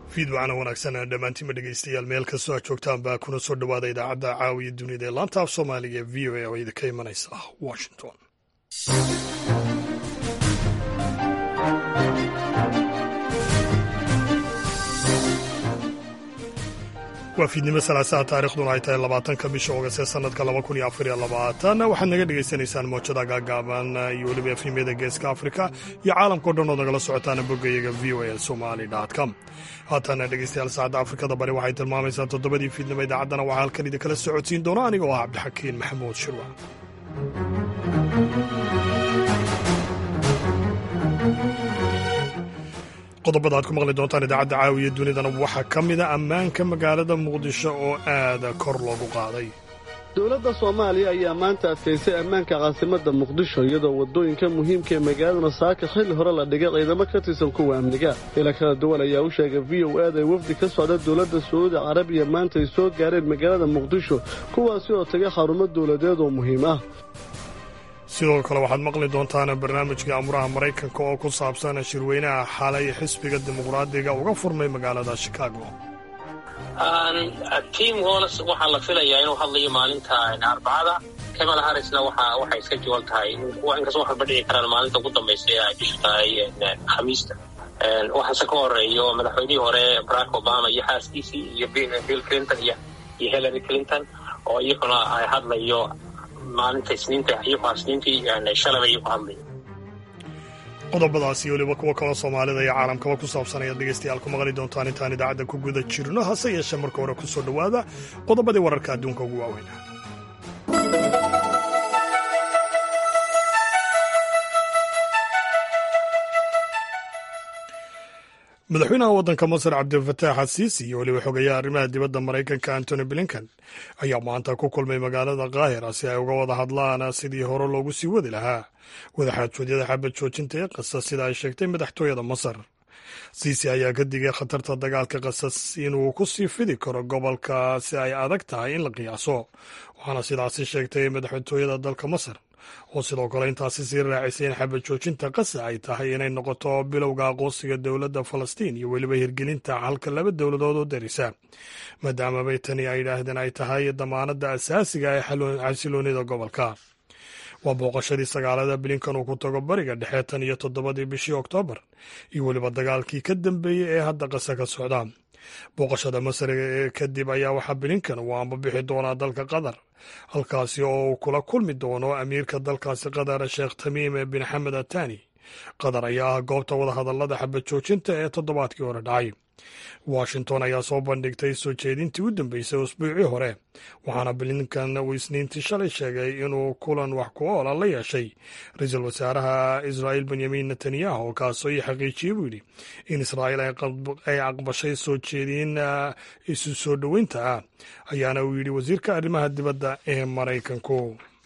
fiidwacana wanaagsan dhammaantiinba dhegeystayaal meel kastoo aad joogtaan baa kuna soo dhowaada idaacadda caawiya dunida ee laanta af soomaaliga v o a oo idinka imanaysa washington. waa fiidnimo salaasaha taarikhduna ay tahay 20ka bisha oogast ee sanadka 2024 waxaad naga dhegaysanaysaan moojada gaagaaban iyo weliba efrimyada geeska afrika iyo caalamkao dhan ood nagala socotaan boggayaga v o a somali.com. haatana dhegeystayaal saacadda afrikada bari waxay tilmaamaysaa 7dii fiidnimo idaacaddana waxaa halkan idinkala socodsiin doona anigoo ah cabdixakiin maxamuud shirwa. qodobada aad ku maqli doontaan idaacadda caawiya dunidana waxaa ka mida ammaanka magaalada muqdisho oo aad kor loogu qaaday. dowladda soomaaliya ayaa maanta adkaysay ammaanka caasimadda muqdisho iyadoo waddooyinka muhiimka ee magaaladuna saaka xilli hore la dhigay ciidamo ka tirsan kuwa amniga. ila kala duwan ayaa u sheegay v o a da wafdi ka socda dowladda sacuudi carabiya maanta ay soo gaareen magaalada muqdisho kuwaasi oo tagay xarumo dowladeed oo muhiim ah. sidoo kale waxaad maqli doontaan barnaamijka amuraha maraykanka oo ku saabsan shirweynaha xalay xisbiga dimuqraadiga uga furmay magaalada Chicago. Tim Walz waxaa la filayaa inuu hadlayo maalinta Arbacada. Kamala Harrisna waxay iska jawaan tahay inkastoo wax dhici karaan maalinta ugu dambaysa ee bisha tahay Khamiista. waxaase ka horeeyo madaxweynihii hore Barack Obama iyo xaaskiisii iyo Bill Clinton iyo Hillary Clinton oo iyaguna ay hadlayo maalinta isniinta iyo faasniintii shalay iyo hadlay. qodobadaasi weliba kuwa kale Soomaalida iyo caalamkaba ku saabsan ayaad dhegeystayaal ku maqli doontaan intaan idaacadda ku guda jirno. hase yeeshee marka hore ku soo dhowaada qodobadii wararka adduunka ugu waaweyn. madaxweynaha waddanka masar cabdilfataax asiisi iyo weliba xogayaha arrimaha dibadda maraykanka antony blinken ayaa maanta ku kulmay magaalada kaahira si ay uga wada hadlaan sidii hore loogu sii wadi lahaa wadaxaajoodyada xabad joojinta ee qasas sida ay sheegtay madaxtooyada masar. siisi ayaa ka digay khatarta dagaalka qasas inuu ku sii fidi karo gobolka si ay adag tahay in la qiyaaso, waxaana sidaasi sheegtay madaxtooyada dalka masar oo sidoo kale intaasi sii raacisay in xabad joojinta qasa ay tahay inay noqoto bilowga aqoonsiga dowladda falastiin iyo weliba hirgelinta halka laba dowladood oo darisa, maadaamabay tani ay yidhaahdeen ay tahay damaanadda asaasiga ee xasiloonida gobolka. waa booqashadii sagaalada blinkan uu ku tago bariga dhexe tan iyo 7dii bishii Oktoobar iyo weliba dagaalkii ka dambeeyey ee hadda qasa ka socda. booqashada masar kadib ayaa waxaa blinkan uu ambabixi doonaa dalka qatar, halkaasi oo uu kula kulmi doono amiirka dalkaasi qatar sheekh tamiim bin xamed atani. qatar ayaa ah goobta wadahadallada xabad joojinta ee toddobaadkii hore dhacay. washington ayaa soo bandhigtay soo jeedintii u dambeysay usbuucii hore, waxaana blinkan uu isniintii shalay sheegay inuu kulan wax ku oola la yeeshay ra-iisul wasaaraha israa'iil benyamin netanyahu kaasoo ii xaqiijiyey buu yidhi in israa'iil ay aqbashay soo jeedin isu soo dhoweynta ah, ayaana uu yidhi wasiirka arrimaha dibadda ee maraykanku.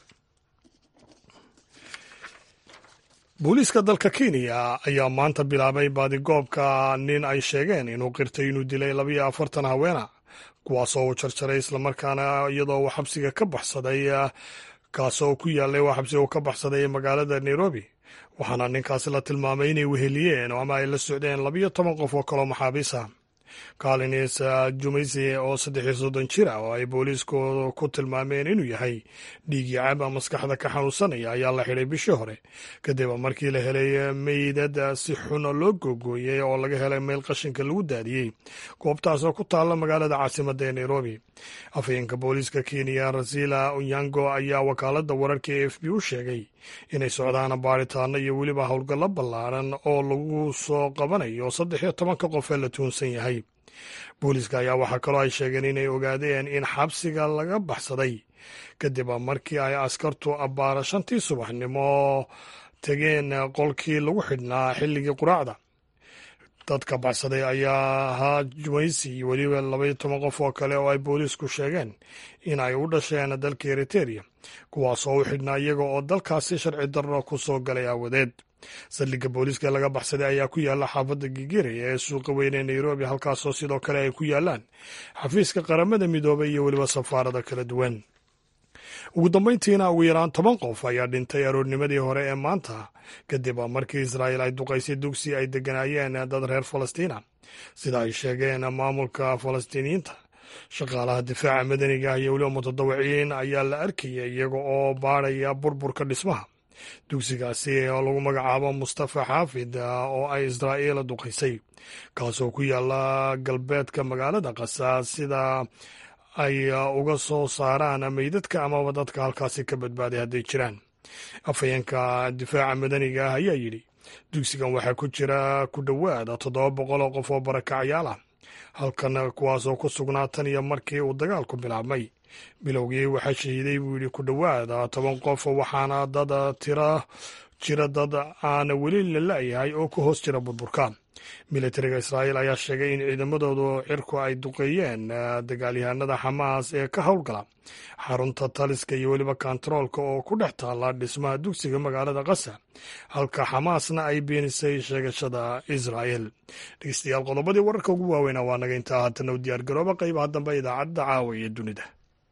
booliiska dalka Kenya ayaa maanta bilaabay baadigoobka nin ay sheegeen inuu qirtay inuu dilay 42 haweena, kuwaasoo uu jarjaray islamarkaana iyadoo uu xabsiga ka baxsaday kaasoo ku yaallay waa xabsiga uu ka baxsaday magaalada Nairobi. waxaana ninkaasi la tilmaamay inay weheliyeen ama ay la socdeen 12 qof oo kaloo maxaabiis ah. Collins Jumaisi oo 33 jir ah oo ay booliisku ku tilmaameen inuu yahay dhiig-yacaab maskaxda ka xanuunsanaya ayaa la xidhay bishii hore kadib markii la helay meydad si xun loo googooyey oo laga helay meel qashinka lagu daadiyey goobtaas oo ku taalla magaalada caasimadda ee Nairobi. afhayeenka booliiska Kenya Rasila Onyango ayaa wakaaladda wararka ee AFP u sheegay inay socdaan baaritaano iyo weliba howlgallo ballaaran oo lagu soo qabanayo 13 qof ee la tuhunsan yahay. booliiska ayaa waxaa kaloo ay sheegeen inay ogaadeen in xabsiga laga baxsaday kadib markii ay askartu abbaara 5tii subaxnimo tegeen qolkii lagu xidhnaa xilligii quraacda. dadka baxsaday ayaa ahaa Jumaisi iyo weliba 12 qof oo kale oo ay booliisku sheegeen in ay u dhasheen dalka Eritrea, kuwaasoo u xidhnaa iyaga oo dalkaasi sharci darro ku soo galay aawadeed. saldhigga booliiska laga baxsaday ayaa ku yaalla xaafadda Gigiri ee suuqa weyn ee Nairobi, halkaasoo sidoo kale ay ku yaallaan xafiiska qaramada midoobay iyo weliba safaarada kala duwan. ugu dambayntiina ugu yaraan 10 qof ayaa dhintay aroornimadii hore ee maanta kadib markii Israa'iil ay duqaysay dugsi ay deganaayeen dad reer Falastiina sida ay sheegeen maamulka Falastiiniyiinta. Shaqaalaha difaaca madaniga iyo weliba mutadawiciin ayaa la arkayay iyaga oo baadhaya burburka dhismaha dugsigaasi oo lagu magacaabo Mustafa Xaafid oo ay Israa'iil duqaysay, kaasoo ku yaala galbeedka magaalada Qasa sida ay uga soo saaraan meydadka amaba dadka halkaasi ka badbaaday hadday jiraan. Afhayeenka difaaca madaniga ah ayaa yidhi dugsigan waxaa ku jira ku dhowaad 700 qof oo barakacyaal ah halkan, kuwaasoo ku sugnaa tan iyo markii uu dagaalku bilaabmay. bilowgii waxaa shahiiday buu yidhi ku dhowaad 10 qof, waxaana dad jira dad aan weli la la'yahay oo ku hoos jira burburka. militariga Israa'iil ayaa sheegay in ciidamadoodu cirku ay duqeeyeen dagaalyahanada Xamaas ee ka howlgala xarunta taliska iyo weliba kantaroolka oo ku dhex taala dhismaha dugsiga magaalada Qasa, halka Xamaasna ay beenisay sheegashada Israa'iil. dhegeystayaal, qodobadii wararka ugu waaweynaa waa naga intaa. haatana u diyaargarooba qaybaha dambe idaacadda caawa iyo dunida.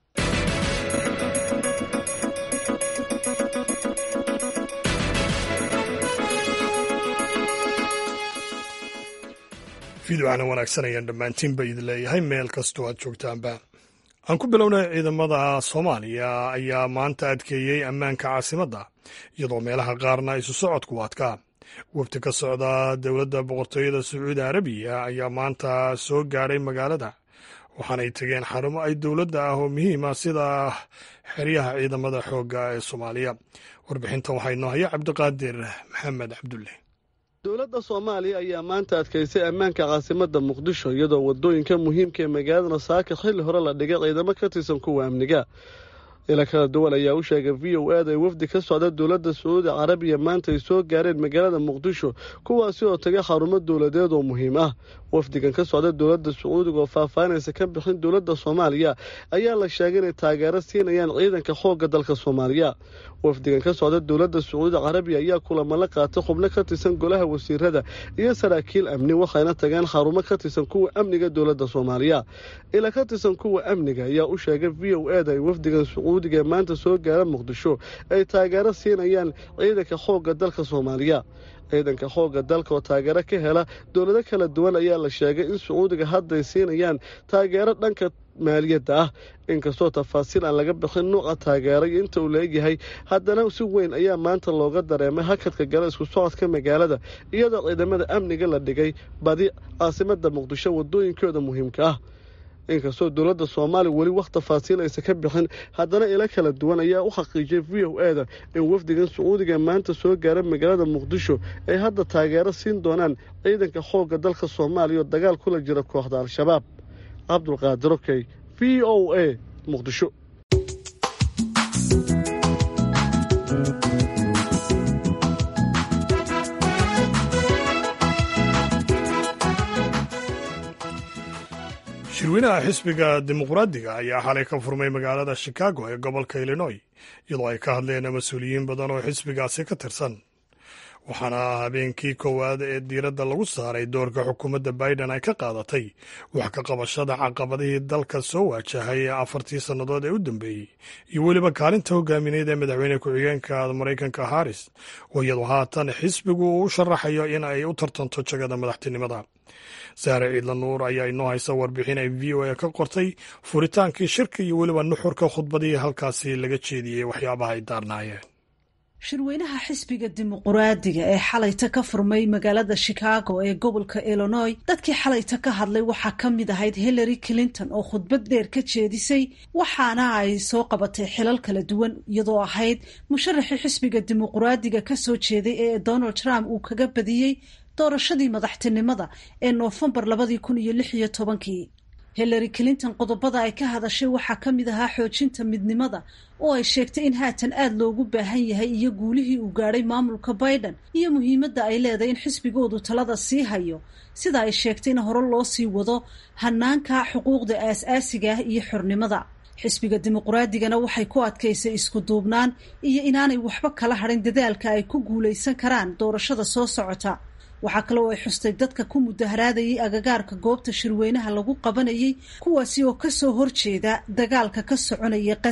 fiidwacna wanaagsan ayaan dhammaantiinba idin leeyahay meel kastoo aad joogtaanba. aan ku bilownay ciidamada Soomaaliya ayaa maanta adkeeyey ammaanka caasimadda, iyadoo meelaha qaarna isu socodku adkaa. wafdi ka socda dowladda boqortooyada Sacuudi Arabiya ayaa maanta soo gaadhay magaalada, waxaanay tegeen xarumo ay dowladda ah oo muhiima sida xeryaha ciidamada xoogga ee Soomaaliya. warbixintan waxaa inoo haya Cabdiqaadir Maxamed Cabdulle. dowladda Soomaaliya ayaa maanta adkaysay ammaanka caasimadda Muqdisho, iyadoo wadooyinka muhiimka ee magaalada Saaka xilli hore la dhigay ciidamo ka tirsan kuwa amniga. ila kala duwan ayaa u sheegay VOA ay wafdi ka socda dowladda Sacuudi Arabiya maanta ay soo gaareen magaalada Muqdisho, kuwaasi oo tagay xarumo dowladeed oo muhiim ah. wafdigan ka socda dowladda Sacuudiga oo faahfaahinaysa ka bixin dowladda Soomaaliya ayaa la sheegay inay taageero siinayaan ciidanka xoogga dalka Soomaaliya. wafdigan ka socda dowladda Sacuudi Arabiya ayaa kulamo la qaatay xubno ka tirsan golaha wasiirada iyo saraakiil amni, waxayna tageen xarumo ka tirsan kuwa amniga dowladda Soomaaliya. ila ka tirsan kuwa amniga ayaa u sheegay VOA ay wafdigan Sacuudiga maanta soo gaara Muqdisho ay taageero siinayaan ciidanka xoogga dalka Soomaaliya. ciidanka xoogga dalka oo taageero ka hela dowlado kala duwan ayaa la sheegay in Sacuudiga hadda ay siinayaan taageero dhanka maaliyadda ah. inkastoo tafaasiil aan laga bixin nooca taageero iyo inta uu leeyahay, haddana si weyn ayaa maanta looga dareemay hakadka gala isku socodka magaalada, iyadoo ciidamada amniga la dhigay badi caasimadda Muqdisho wadooyinkooda muhiimka ah. inkastoo dowladda Soomaaliya weli wax tafaasiil aysan ka bixin, haddana ila kala duwan ayaa u xaqiijiyay VOA in wafdigan Sacuudiga maanta soo gaara magaalada Muqdisho ay hadda taageero siin doonaan ciidanka xoogga dalka Soomaaliya oo dagaal kula jira kooxda Al-Shabaab. Cabdulqaadir Okey, VOA, Muqdisho. shirweynaha xisbiga dimuqraadiga ayaa xalay ka furmay magaalada Chicago ee gobolka Illinois, iyadoo ay ka hadleen mas-uuliyiin badan oo xisbigaasi ka tirsan. waxaana habeenkii koowaad ee diiradda lagu saaray doorka xukuumadda Biden ay ka qaadatay wax ka qabashada caqabadihii dalka soo waajahay 4 sannadood ee u dambeeyey, iyo weliba kaalinta hogaamineed ee madaxweyne ku-xigeenka Maraykanka Harris, oo iyadoo haatan xisbigu uu u sharaxayo in ay u tartanto jagada madaxtinimada. Saare Ciidla Nuur ayaa inoo haysa warbixin ay VOA ka qortay furitaankii shirka iyo weliba nuxurka khudbadii halkaasi laga jeediyey waxyaabaha ay daarnaayeen. shirweynaha xisbiga dimuqraadiga ee xalayta ka furmay magaalada Chicago ee gobolka Illinois, dadkii xalayta ka hadlay waxaa ka mid ahayd Hillary Clinton oo khudbad dheer ka jeedisay, waxaana ay soo qabatay xilal kala duwan, iyadoo ahayd musharaxii xisbiga dimuqraadiga ka soo jeeday ee Donald Trump uu kaga badiyey doorashadii madaxtinimada ee Noofembar 2016. Hillary Clinton qodobada ay ka hadashay waxaa ka mid ahaa xoojinta midnimada, oo ay sheegtay in haatan aad loogu baahan yahay, iyo guulihii uu gaadhay maamulka Biden iyo muhiimadda ay leedahay in xisbigoodu talada sii hayo, sida ay sheegtay in hore loo sii wado hanaanka xuquuqda aasaasiga ah iyo xornimada. xisbiga dimuqraadigana waxay ku adkaysay isku duubnaan iyo inaanay waxba kala hadhin dadaalka ay ku guulaysan karaan doorashada soo socota. waxaa kale oo ay xustay dadka ku mudaharaadayay agagaarka goobta shirweynaha lagu qabanayay, kuwaasi oo kasoo horjeeda dagaalka ka soconaya Qasa.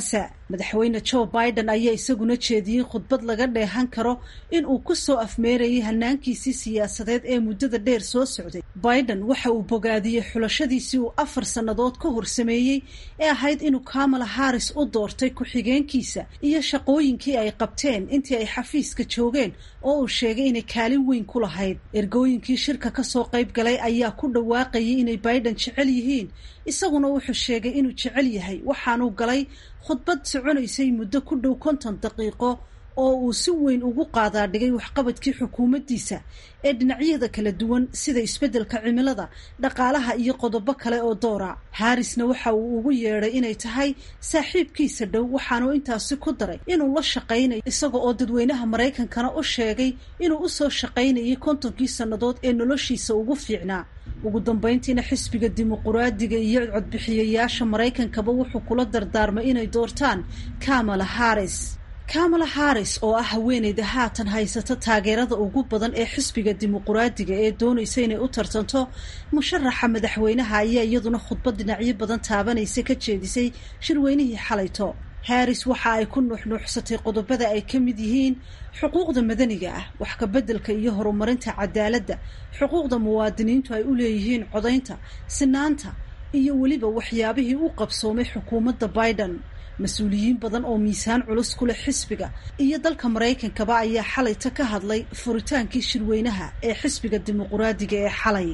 madaxweyne Joe Biden ayaa isaguna jeediyey khudbad laga dheehan karo in uu ku soo afmeerayay hanaankiisii siyaasadeed ee muddada dheer soo socday. Biden waxa uu bogaadiyey xulashadiisii uu 4 sannadood ka hor sameeyey ee ahayd inuu Kamala Harris u doortay ku-xigeenkiisa iyo shaqooyinkii ay qabteen intii ay xafiiska joogeen oo uu sheegay inay kaalin weyn ku lahayd. Ergooyinkii shirka ka soo qayb galay ayaa ku dhawaaqayay inay Biden jecel yihiin, isaguna wuxuu sheegay inuu jecel yahay waxaanuu galay khudbad soconaysay muddo ku dhow 50 daqiiqo oo uu si weyn ugu qaadaadhigay waxqabadkii xukuumaddiisa ee dhinacyada kala duwan sida isbeddelka cimilada, dhaqaalaha iyo qodobo kale oo doora. Harrisna waxa uu ugu yeedhay inay tahay saaxiibkiisa dhow, waxaanuu intaasi ku daray inuu la shaqaynayo isaga oo dadweynaha Maraykankana u sheegay inuu u soo shaqaynayay 50kii sannadood ee noloshiisa ugu fiicnaa. ugu dambeyntiina xisbiga dimuqraadiga iyo codbixiyayaasha Maraykankaba wuxuu kula dardaarmay inay doortaan Kamala Harris oo ah haweeneyda haatan haysata taageerada ugu badan ee xisbiga dimuqraadiga ee doonaysa inay u tartanto musharaxa madaxweynaha ayaa iyaduna khudbad dhinacyo badan taabanaysa ka jeedisay shirweynihii xalayto. Harris waxa ay ku nuuxnuuxsatay qodobada ay ka mid yihiin xuquuqda madaniga ah, wax ka beddelka iyo horumarinta cadaaladda, xuquuqda muwaadiniintu ay u leeyihiin codaynta, sinaanta iyo weliba waxyaabihii u qabsoomay xukuumadda Biden. mas-uuliyiin badan oo miisaan culus ku leh xisbiga iyo dalka Maraykankaba ayaa xalayta ka hadlay furitaankii shirweynaha ee xisbiga dimuqraadiga ee xalay.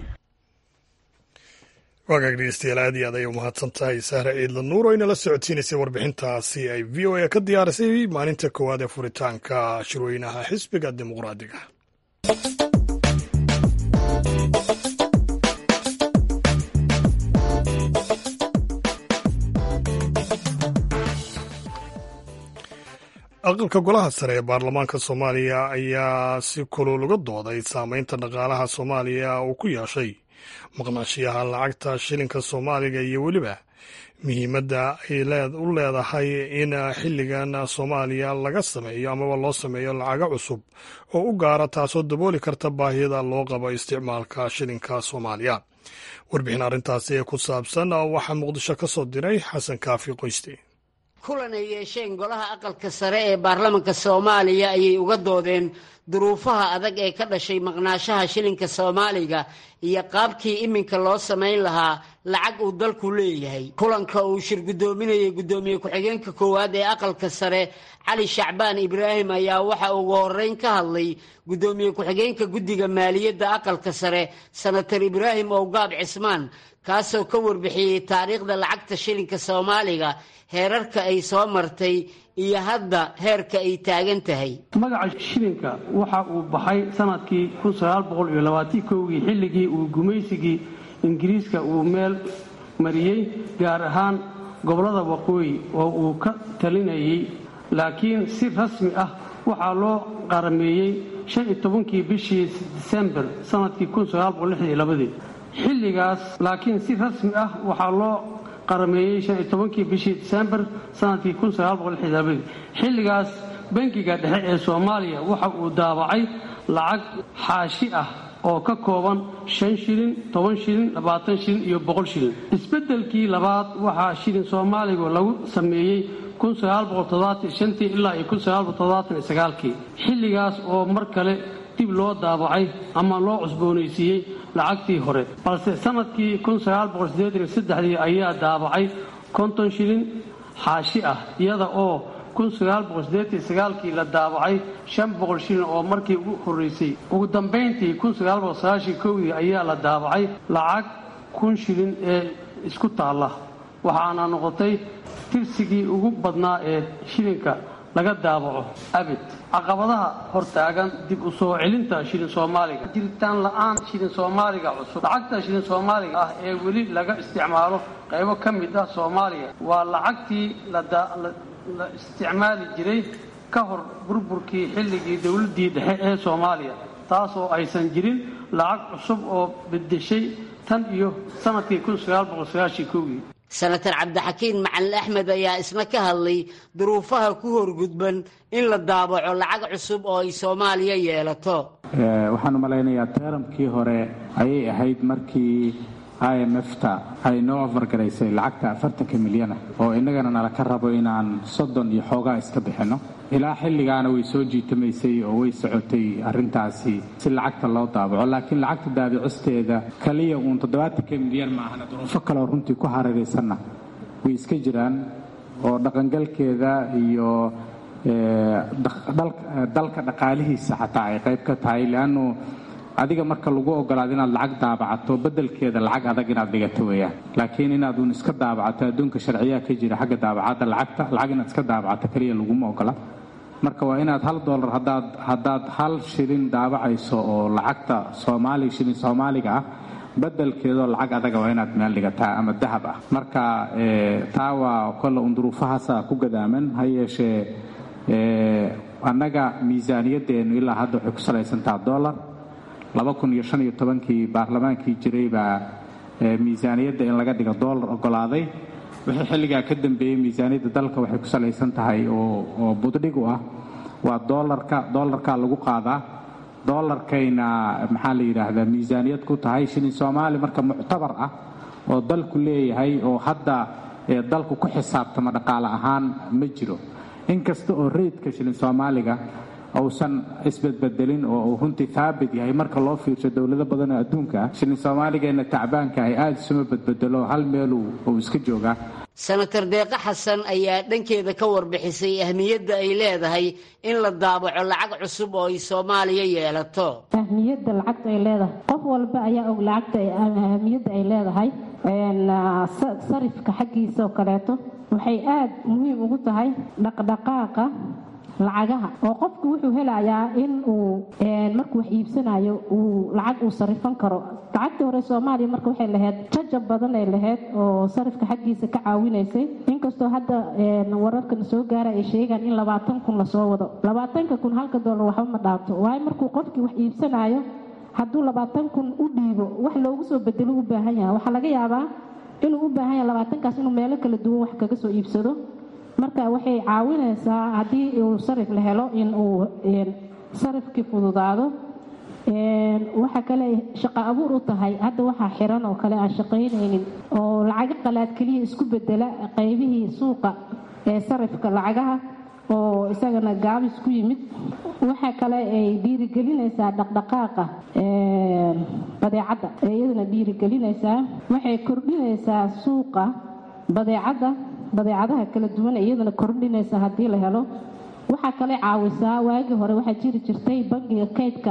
wagaag dhegeystayaal aad iyo aad ayay u mahadsan tahay Sahra Ciidla Nuur oo inala socodsiinaysay warbixintaasi ay VOA ka diyaarisay maalinta koowaad ee furitaanka shirweynaha xisbiga dimuqraadiga. aqalka golaha sare ee baarlamaanka Soomaaliya ayaa si kulul uga dooday saameynta dhaqaalaha Soomaaliya uu ku yeeshay maqnaanshiyaha lacagta shilinka Soomaaliga iyo weliba muhiimadda ay u leedahay in xilligan Soomaaliya laga sameeyo amaba loo sameeyo lacago cusub oo u gaara taasoo dabooli karta baahida loo qabo isticmaalka shilinka Soomaaliya. warbixin arrintaasi ee ku saabsan waxaa Muqdisho ka soo diray Xasan Kaafi Qoyste. kulan ay yeesheen golaha aqalka sare ee baarlamaanka Soomaaliya ayay uga doodeen duruufaha adag ee ka dhashay maqnaanshaha shilinka Soomaaliga iyo qaabkii iminka loo sameyn lahaa lacag uu dalku leeyahay. kulanka uu shir gudoominayay gudoomiye ku-xigeenka koowaad ee aqalka sare Cali Shacbaan Ibraahim ayaa waxa ugu horeyn ka hadlay gudoomiye ku-xigeenka guddiga maaliyadda aqalka sare Senator Ibraahim Owgaab Cismaan, kaasoo ka warbixiyey taariikhda lacagta shilinka Soomaaliga, heerarka ay soo martay iyo hadda heerka ay taagan tahay. magaca shilinka waxa uu baxay sanadkii 1921 xilligii uu gumaysigii Ingiriiska uu meel mariyay gaar ahaan gobolada waqooyi oo uu ka talinayay, laakiin si rasmi ah waxaa loo qarameeyay 15kii bishii December sanadkii 1962. xilligaas laakiin si rasmi ah waxaa loo qarameeyay 15kii bishii December sanadkii 1962. xilligaas bangiga dhexe ee Soomaaliya waxa uu daabacay lacag xaashi ah oo ka kooban 5 shilin, 10 shilin, 20 shilin iyo 100 shilin. isbeddelkii labaad waxaa shilin Soomaaliga lagu sameeyay 1975 ilaa 1979. xilligaas oo mar kale dib loo daabacay ama loo cusboonaysiiyey lacagtii hore, balse sanadkii 1983 ayaa daabacay 50 shilin xaashi ah, iyada oo 1989kii la daabacay 500 shilin oo markii ugu horeysay. ugu dambeyntii 1991 ayaa la daabacay lacag 1000 shilin ee isku taalla, waxaana noqotay tirsigii ugu badnaa ee shilinka laga daabaco abid. caqabadaha hortaagan dib u soo celinta shilin Soomaaliga: jiritaan la'aan shilin Soomaaliga cusub. lacagta shilin Soomaaliga ah ee weli laga isticmaalo qaybo ka mid ah Soomaaliya waa lacagtii la isticmaali jiray ka hor burburkii xilligii dowladdii dhexe ee Soomaaliya, taasoo aysan jirin lacag cusub oo bedeshay tan iyo sanadkii 1991. Senator Cabdixakiin Macalin Axmed ayaa isna ka hadlay duruufaha ku horgudban in la daabaco lacag cusub oo ay Soomaaliya yeelato. waxaan u malaynayaa teeramkii hore ayay ahayd markii IMF-ta ay noo afargaraysay lacagta 40 milyan oo innagana nala ka rabo inaan 30 iyo xoogaa iska bixinno. ilaa xilligaana way soo jiitamaysay oo way socotay arrintaasi si lacagta loo daabaco, laakiin lacagta daabicisteeda kaliya uun 70 milyan maahana duruufo kaleo runtii ku hareeraysanna way iska jiraan oo dhaqangalkeeda iyo dalka dhaqaalihiisa xataa ay qayb ka tahay. leannu adiga marka lagu ogolaado inaad lacag daabacato beddelkeeda lacag adag inaad dhigato weeyaan, laakiin inaad uun iska daabacato adduunka sharciyaa ka jira xagga daabacadda lacag inaad iska daabacato kaliya laguma ogola. marka waa inaad $1 haddaad 1 shilin daabacayso oo lacagta shilin soomaaliga ah beddelkeedoo lacag adaga waa inaad meel dhigataa ama dahab ah. marka taa waa kolle un duruufahaasa ku gadaaman. ha yeeshee annaga miisaaniyadeennu ilaa hadda waxay ku salaysantaha $. 2015 baarlamaankii jiray baa miisaaniyadda in laga dhigo $. ogolaaday. wixii xilligaa ka dambeeyey miisaaniyadda dalka waxay ku salaysan tahay oo buddhig u ah waa $. lagu qaadaa $kayna maxaa la yidhaahdaa miisaaniyad ku tahay. shilin soomaali marka muctabar ah oo dalku leeyahay oo hadda dalku ku xisaabtama dhaqaale ahaan ma jiro, inkasta oo reydka shilin soomaaliga uusan isbedbedelin oo uu runtii haabit yahay marka loo fiirsho dowlado badan oo adduunka ah. shilin soomaaligeena tacbaanka ay aad isuma bedbedelo, hal meel uu iska joogaa. senator deeqa xasan ayaa dhankeeda ka warbixisay ahmiyadda ay leedahay in la daabaco lacag cusub oo ay Soomaaliya yeelato. ahmiyadda lacagta ay leedahay qof walba ayaa og lacagta ahmiyadda ay leedahay. sarifka xaggiisa oo kaleeto waxay aad muhiim ugu tahay dhaqdhaqaaqa lacagaha oo qofku wuxuu helayaa in uu markuu wax iibsanayo uu lacag uu sarifan karo. lacagta hore Soomaaliya marka waxay lahayd jajab badan ay lahayd oo sarifka xaggiisa ka caawinaysay, inkastoo hadda wararkan soo gaara ay sheegaan in 20,000 la soo wado. 20,000 halka $1 waxba ma dhaafto. waayo markuu qofkii wax iibsanayo hadduu 20,000 u dhiibo wax loogu soo bedelo u baahan yahay, waxaa laga yaabaa inuu u baahan yahay 20,000kaas inuu meelo kala duwan wax kaga soo iibsado. marka waxay caawinaysaa haddii uu sarif la helo in uu sarifkii fududaado. waxa kale shaqo abuur u tahay. hadda waxaa xiran oo kale aan shaqaynaynin oo lacago qalaad keliya isku bedela qaybihii suuqa ee sarifka lacagaha oo isagana gaabis ku yimid. waxa kale ay dhiirigelinaysaa dhaqdhaqaaqa badeecadda, iyadana dhiirigelinaysaa. waxay kordhinaysaa suuqa badeecadaha kala duwan iyadana kordhinaysa haddii la helo. waxaa kale caawisaa waagii hore waxaa jiri jirtay bangiga kaydka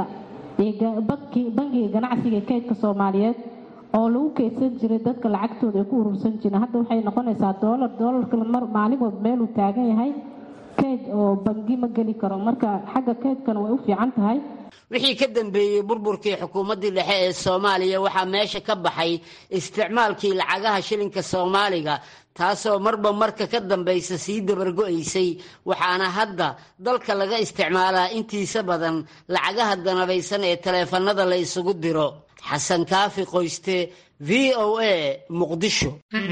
bangiga ganacsiga ee kaydka Soomaaliyeed oo lagu kaydsan jiray dadka lacagtooda ay ku urursan jireen. hadda waxay noqonaysaa $. maalin walba meeluu taagan yahay kayd oo bangi ma geli karo. marka xagga kaydkana way u fiican tahay. wixii ka dambeeyey burburkii xukuumaddii dhexe ee Soomaaliya waxaa meesha ka baxay isticmaalkii lacagaha shilinka Soomaaliga, taasoo marba marka ka dambaysa sii dabargo'aysay. waxaana hadda dalka laga isticmaalaa intiisa badan lacagaha danabaysan ee taleefanada la isugu diro. xasan kaafi qoyste, VOA, Muqdisho.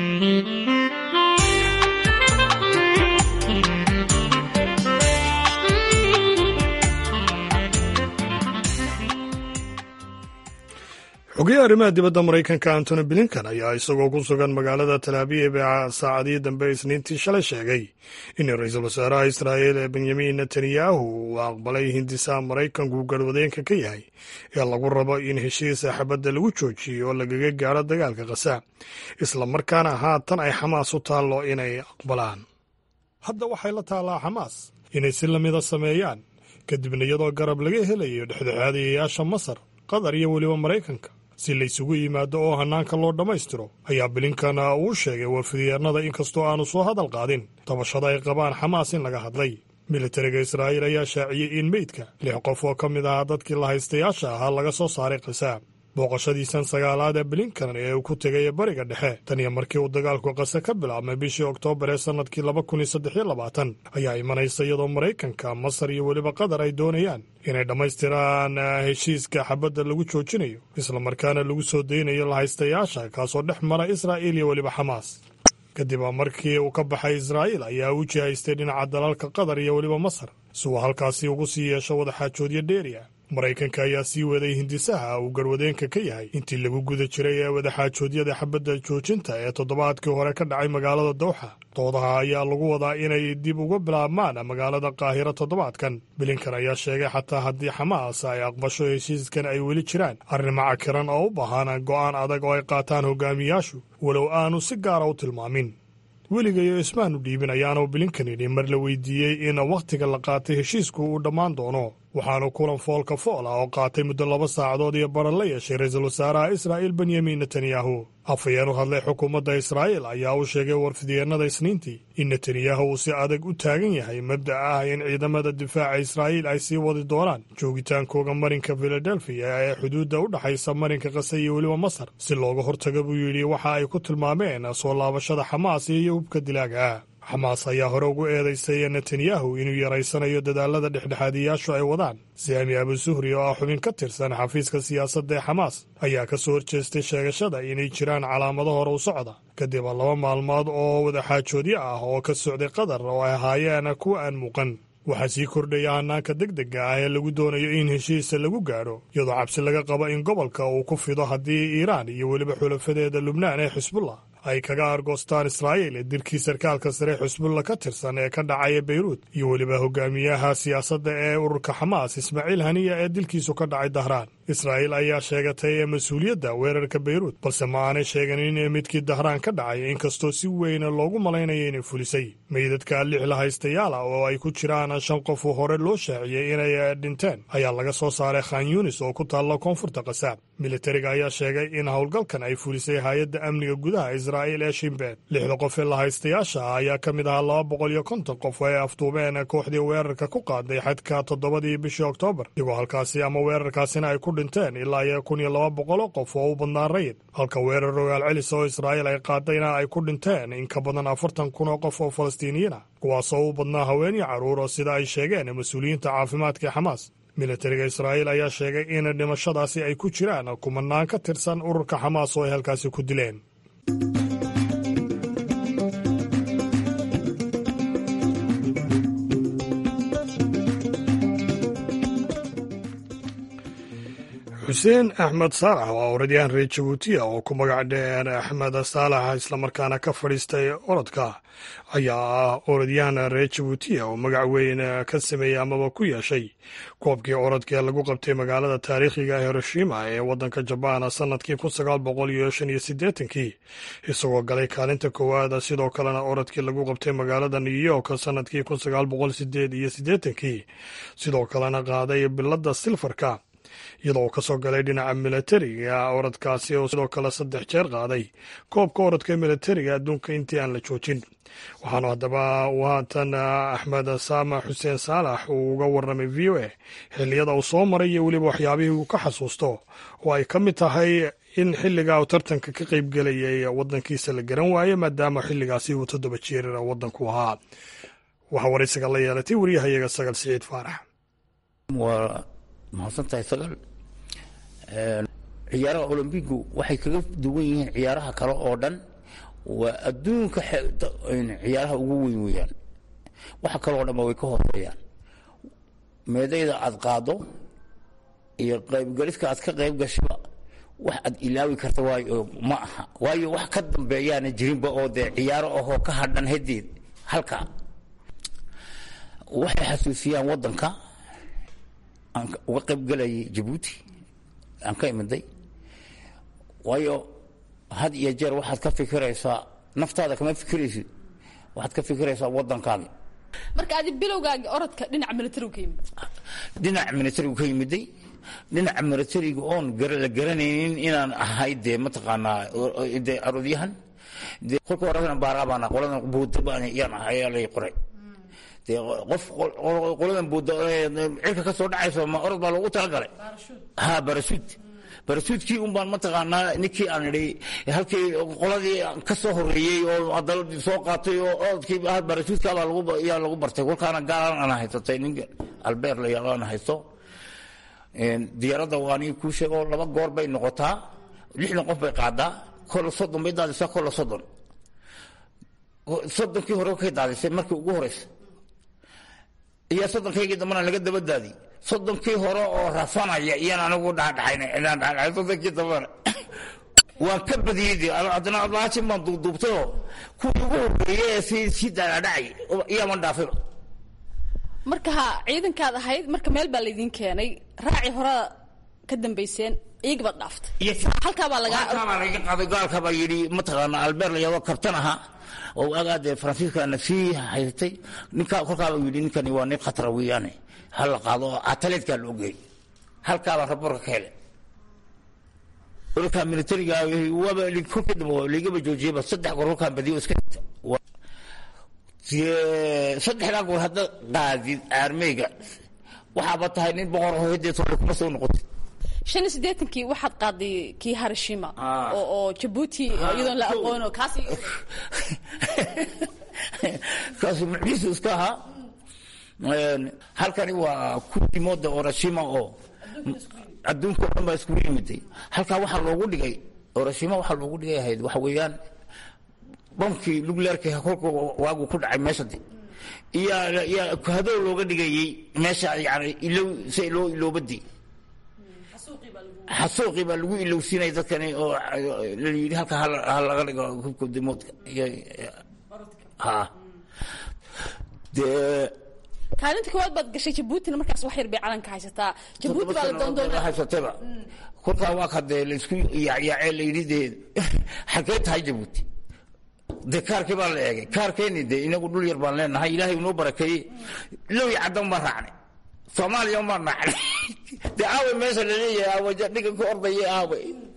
xogayaha arrimaha dibadda maraykanka antony blinken ayaa isagoo ku sugan magaalada talaabiib ee saacadii dambe isniintii shalay sheegay in ra-iisul wasaaraha israa'iil ee benyamin netanyahu uu aqbalay hindisaha maraykanku garwadeenka ka yahay ee lagu rabo in heshiisa xabadda lagu joojiyo oo lagaga gaaro dagaalka khaza, islamarkaana haatan ay xamaas u taallo inay aqbalaan. hadda waxay la taallaa xamaas inay si lamida sameeyaan, kadibna iyadoo garab laga helayo dhexdhexaadayayaasha Masar, qatar iyo weliba maraykanka si laysugu yimaado oo hannaanka loo dhammaystiro, ayaa blinken uu sheegay wafdiyaanada inkastoo aanu soo hadal qaadin tabashada ay qabaan xamaas in laga hadlay. militariga Israa'iil ayaa shaaciyey in meydka 6 qof oo ka mid ahaa dadkii la haystayaasha ahaa laga soo saaray Khaza. booqashadiisan 9aad ee blinken ee uu ku tegay bariga dhexe tan iyo markii uu dagaalku Khaza ka bilaabmay bishii Oktoobar ee sanadkii 2023 ayaa imanaysa iyadoo maraykanka, Masar iyo weliba qatar ay doonayaan inay dhammaystiraan heshiiska xabadda lagu joojinayo islamarkaana lagu soo daynayo lahaystayaasha kaasoo dhex mara Israa'iil iyo weliba xamaas. kadib markii uu ka baxay Israa'iil ayaa uu jihaystay dhinaca dalalka qatar iyo weliba Masar si uu halkaasi ugu sii yeesho wadaxaajoodyo dheeri ah. maraykanka ayaa sii waday hindisaha uu garwadeenka ka yahay intii lagu guda jiray ee wadaxaajoodyada xabadda joojinta ee toddobaadkii hore ka dhacay magaalada dowxa. doodaha ayaa lagu wadaa inay dib uga bilaabmaan magaalada qaahiro toddobaadkan. bilinkan ayaa sheegay xataa haddii xamaas ay aqbasho heshiiskan ay weli jiraan arrimo cakiran oo u baahan go'aan adag oo ay qaataan hogaamiyaashu, walow aanu si gaara u tilmaamin. weligayo ismaanu dhiibin ayaanu bilinkan yidhi mar la weydiiyey in wakhtiga la qaatay heshiisku uu dhammaan doono. waxaanu kulan foolka fool ah oo qaatay muddo 2 saacadood iyo baran la yeeshay ra-iisul wasaaraha israa'iil benyamin netanyahu. afhayeen u hadlay xukuumadda israa'iil ayaa u sheegay warfidyeenada isniintii in netanyahu uu si adag u taagan yahay mabda' ah in ciidamada difaaca israa'iil ay sii wadi doonaan joogitaankooga marinka filadelfiya ee xuduudda u dhaxaysa marinka qase iyo weliba masar si looga hortaga buu yidhi waxa ay ku tilmaameen soo laabashada xamaas iyo hubka dilaaga. xamaas ayaa hore ugu eedaysay netanyahu inuu yaraysanayo dadaalada dhexdhexaadiyaashu ay wadaan. saami abu suhri oo ah xubin ka tirsan xafiiska siyaasadda ee xamaas ayaa ka soo horjeestay sheegashada inay jiraan calaamado hore u socda kadib 2 maalmood oo wadaxaajoodyo ah oo ka socday qatar oo ay ahaayeen kuwa aan muuqan. waxaa sii kordhaya hannaanka degdega ah ee lagu doonayo in heshiisa lagu gaadho, iyadoo cabsi laga qabo in gobolka uu ku fido haddii iiraan iyo weliba xulafadeeda lubnaan ee xisbullah ay kaga argoostaan israa'iil ee dilkii sarkaalka sare xisbulla ka tirsan ee ka dhacaya beyruut iyo weliba hogaamiyaha siyaasadda ee ururka xamaas ismaaciil haniya ee dilkiisu ka dhacay dahraan. israa'iil ayaa sheegatay mas-uuliyadda weerarka beyruut, balse ma aanay sheeganin midkii dahraan ka dhacay, inkastoo si weyn loogu malaynayo inay fulisay. meydadka 6 lahaystayaal ah oo ay ku jiraan 5 qof oo hore loo shaaciyey inay dhinteen ayaa laga soo saaray khan yunis oo ku taalla koonfurta qasaab. militariga ayaa sheegay in howlgalkan ay fulisay hay-adda amniga gudaha israa'iil ee shinbeed. 6 qof ee lahaystayaasha ah ayaa ka mid ahaa 250 qof oo ay afduubeen kooxdii weerarka ku qaaday xadka 7 bishii oktoobar, digoo halkaasi ama weerarkaasina ay ku dhinteen ilaa 1,200 qof oo u badnaan rayid, halka weerar rogaal celis oo israa'iil ay qaadayna ay ku dhinteen in ka badan 40,000 oo qof oo falastiiniyiin ah, kuwaasoo u badnaa haween iyo carruur oo sida ay sheegeen mas-uuliyiinta caafimaadka ee xamaas. militariga israa'iil ayaa sheegay in dhimashadaasi ay ku jiraan kumanaan ka tirsan ururka xamaas oo ay halkaasi ku dileen. xuseen axmed saalax waa orodyahan reer jabuutiya oo ku magac dheer axmed saalax islamarkaana ka fadhiistay orodka ayaa ah orodyahan reer jabuutiya oo magac weyn ka sameeyey amaba ku yeeshay koobkii orodka ee lagu qabtay magaalada taariikhiga hiroshima ee waddanka jabaan sannadkii 1985 isagoo galay kaalinta koowaad. sidoo kalena orodkii lagu qabtay magaalada new york sannadkii 1988 sidoo kalena qaaday biladda silfarka, iyadoo ka soo galay dhinaca militariga orodkaasi oo sidoo kale 3 jeer qaaday koobka orodka militariga adduunka intii aan la joojin. waxaanu haddaba haatan axmed saama xuseen saalax uu uga warramay v o a xilliyada uu soo maray iyo weliba waxyaabihii uu ka xasuusto oo ay ka mid tahay in xilligaa uu tartanka ka qayb gelayay waddankiisa la garan waaye maadaama xilligaasi uu 7 jeer waddanku ahaa. waxaa waraysiga la yeelatay wariyahayaga Sagal Siciid Faarax. mahadsantahay Sagal. ciyaaraha olombigu waxay kaga duwan yihiin ciyaaraha kale oo dhan, waa adduunka ciyaaraha ugu weyn weeyaan. waxa kale oo dhan way ka hooseeyaan. meedayda aad qaado iyo qaybgaliska aad ka qayb gasho wax aad ilaawi karta waayo ma aha, waayo wax ka dambeeyana jirinba oo dee ciyaaro ahoo ka hadhan hadeed halka waxay xasuusiyaan waddanka aan uga qayb galay Djibouti aan ka imiday. waayo had iyo jeer waxaad ka fikiraysaa naftaada, kama fikiraysid, waxaad ka fikiraysaa waddankaaga. marka aad bilowgaaga orodka dhinaca militariga ka yimid, dhinaca militariga ka yimiday, dhinaca militariga oon la garanaynin inaan ahay dee mataqaanaa dee arodyahan. dee kolka horena baaraabana qoladan buudabaan yaan ahay ayaa lay qoray. dee qof qoladan buuda cirka ka soo dhacayso ma orod baa loogu talagalay. ha barasuudkii un baan mataqaanaa ninkii aan idhi halkii qoladii ka soo horreeyey oo adaladii soo qaatay oo orodkii barasuudkaabaa yaa lagu bartay. kolkaana gaalan aan haysatay ninka albeer la yaqaan haysto. diyaaradda waanii kuu sheego 2 goor bay noqotaa, 60 qof bay qaadaa, kol 30 bay daadisaa, kol 30 kii hore kay daadisay markii ugu horeysa iyo 30kaygii dambana laga daba daadiyey. soddonkii hore oo rafanaya iyaan anigu dhaadhaxayna inaan dhaadhaxay soddonkii dambana waan ka badiyey haddana adlaashin baan duubtayoo kuwii ugu horreeyey ee sii dhaadhacay iyaaman dhaafayba marka ciidankaad ahayd marka meel baa laydin keenay raaci hore ka dambayseen iyaga baad dhaaftay halkaa baa laga qaaday gaalka baa yidhi mataqaana albeer layadoo kabtan ahaa oo agaadee faransiiskana sii haysatay ninkaa kolkaaba yidhi ninkani waa nin khatara weeyaane ha la qaado oo ataleedkaa loo geeyey halkaabaa raboorka ka helay olkaa militariga waaba kolkii dambe ligaba joojiyaba 3 goor kolkaan badiyo iska saddexdaa goor hadda qaadid aarmeyga waxaaba tahay nin boqor oo hideed soo kuma soo noqotay 85kii waxaad qaaday kii Hiroshima oo Djibouti iyadoo la aqoono kaasi mucjiso iska ahaa halkani waa kuwii mooda Hiroshima oo adduunka dhan baa isku yimiday halkaa waxaa loogu dhigay Hiroshima waxaa loogu dhigay ahayd waxa weeyaan bamkii nuclearka kolka waagu ku dhacay meeshadii iyo hadoo looga dhigayay meesha yani si loo iloobadii xasuuqii baa lagu ilowsiinay dadkani oo la yidhi halka laga dhigo hubka dimoodka kaalinta koowaad baad gashay Djibouti markaas wax yar bay calanka haysataa Djibouti baa la doondoonaa kolkaa waa kadee la isku yaacay la yidhi xagee tahay Djibouti de kaarkii baa la eegay kaarkeeni de inagu dhul yar baan leenahay ilaahay inoo barakeeyey lowi caddan baan raacnay Soomaaliya ma raacnay de aawe meesha la leeyahay waja dhiga ku ordaya aawe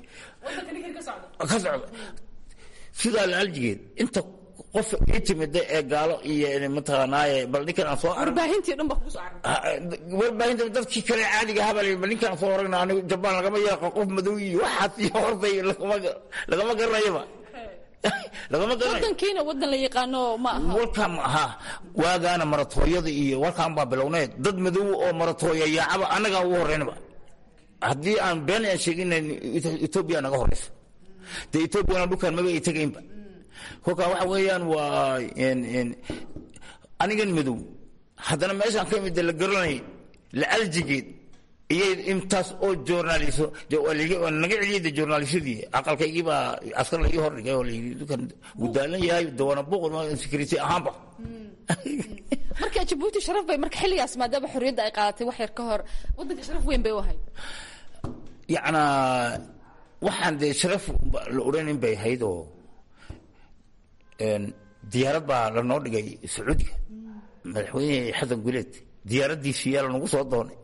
ka socda sida la aljigeed inta qof intimida ee gaalo iyo mataqaanaaye bal ninkan aan soo arag warbaahintii dhan baa ku soo arag warbaahinta dadkii kale caadiga habal bal ninkan soo aragna anigu Jabaan lagama yeeqo qof madow iyo waxaas iyo orday lagama garayba wadankiina wadan la yaqaano ma aha walkan aha waagaana maratooyada iyo walkan baa bilowneed dad madow oo maratooya yaacaba anaga ugu horeynaba haddii aan been aan sheegin Ethiopia naga horeyso de Ethiopia dhulkan maga ay tagaynba kolka waxa weeyaan waa anigan madow haddana meeshaan ka mid la garanay la aljigeed iyo intaas oo journalisto naga celiyay journalistadii aqalkaygii baa askar la ii hordhigay oo la yidhi dukan gudaalan yahay dawana boqol ma security ahaanba marka Djibouti sharaf bay marka xilligaas maadaama xorriyadda ay qaadatay wax yar ka hor wadanka sharaf weyn bay u ahayd yacna waxaan dee sharaf la odhanin bay ahayd oo diyaarad baa la noo dhigay Sacuudiga madaxweyne Xasan Guleed diyaaradiisii yaa lagu soo doonay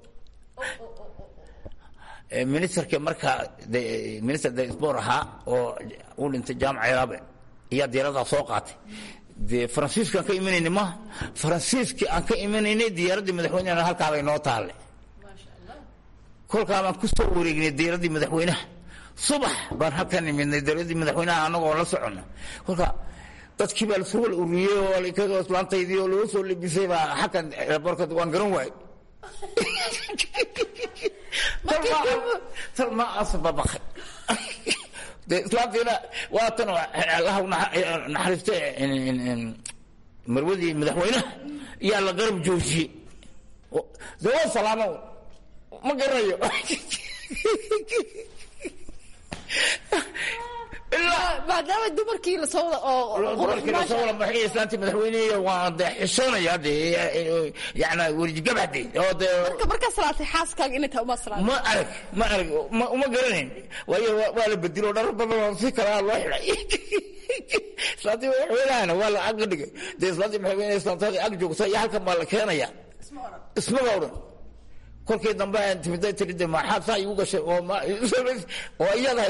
ministerka marka minister de sport ahaa oo uu dhintay jaamac Iraabe iyo diyaarada soo qaatay de Faransiiska ka imanayna ma Faransiiska aan ka imanayna diyaaradii madaxweynaha halka ay noo taale maasha Allah kolka aan ku soo wareegnay diyaaradii madaxweynaha subax baan halkan imanay diyaaradii madaxweynaha anagoo la socono kolka dadkii baa soo ururiyay oo ay ka islaantaydii oo loo soo libisay baa halkan airportka waan garan waay ما أصبح بخير إسلامنا واتنا الله نحرسته مرودي مدحوينه يا الله قرب جوشي زوال سلامه ما قرأيه maadaama dumarkii la soo wada maxay islaantii madaxweynaha waa xishona yaade yaana warji gabadhi oo marka salaatay xaaskaaga inta uma salaatay ma arag uma garaneen waa la bedelo dhar badan si kala loo xiray islaantii madaxweynaha waa la ag dhigay de islaantii madaxweynaha islaantii ag joogtay halkan baa la keenaya isma gawran kolkii dambe aan timidday tiride maxaad saa igu gashay oo iyada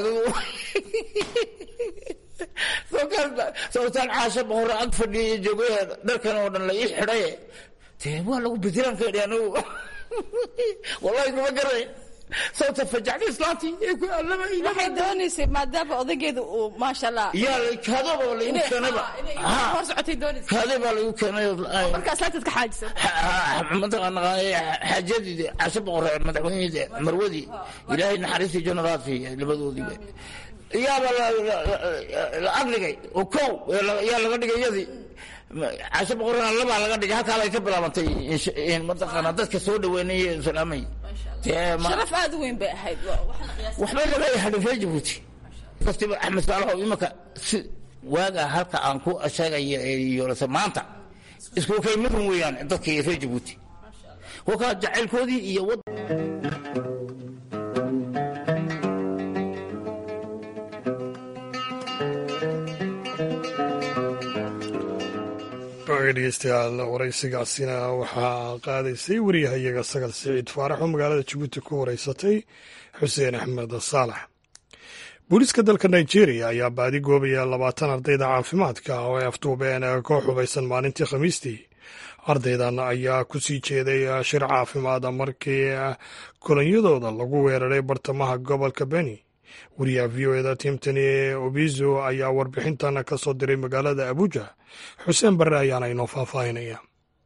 sootaan caasha hore ag fadhiyay joogay dharkan oo dhan la ii xidhay dee waa lagu bedilaan ka idhi anigu wallahi kuma garay صوت فجعني إسلامتي waxay doonaysay maadaama odageedu uu maasha Allah yaa kaado wala inuu kanaba hor socotay doonaysay kaado wala inuu kanayo markaas la tadka xaajisa madaqana xaajadii casab qoray madaxweynida marwadi ilaahay naxariisi janaraati labadoodii yaa la agligay oo kow yaa laga dhigay yadii casho boqorana labaa laga dhigay halkaa bay ka bilaabantay mataqaanaa dadka soo dhaweynaya salaamay sharaf aad u weyn bay ahayd waxbay laga hadhin reer Jabuuti dadkiiba Axmed Saalax imaka si waaga halka aan ku sheegay iyo maanta isku kay midun weeyaan dadkii reer Jabuuti waka jacaylkoodii iyo dhegeystayaal waraysigaasina waxaa qaadaysay wariyahayaga Sagal Siciid Faarax oo magaalada Jabuuti ku wareysatay Xuseen Axmed Saalax. booliiska dalka Nigeria ayaa baadi goobaya 20 ardayda caafimaadka oo ay afduubeen koox hubeysan maalintii Khamiistii. ardaydan ayaa ku sii jeeday shir caafimaad markii kolonyadooda lagu weeraray bartamaha gobolka Beni. wariyaha VOA Timothy Obizo ayaa warbixintan ka soo diray magaalada Abuja. Xuseen Barre ayaana inoo faahfaahinaya.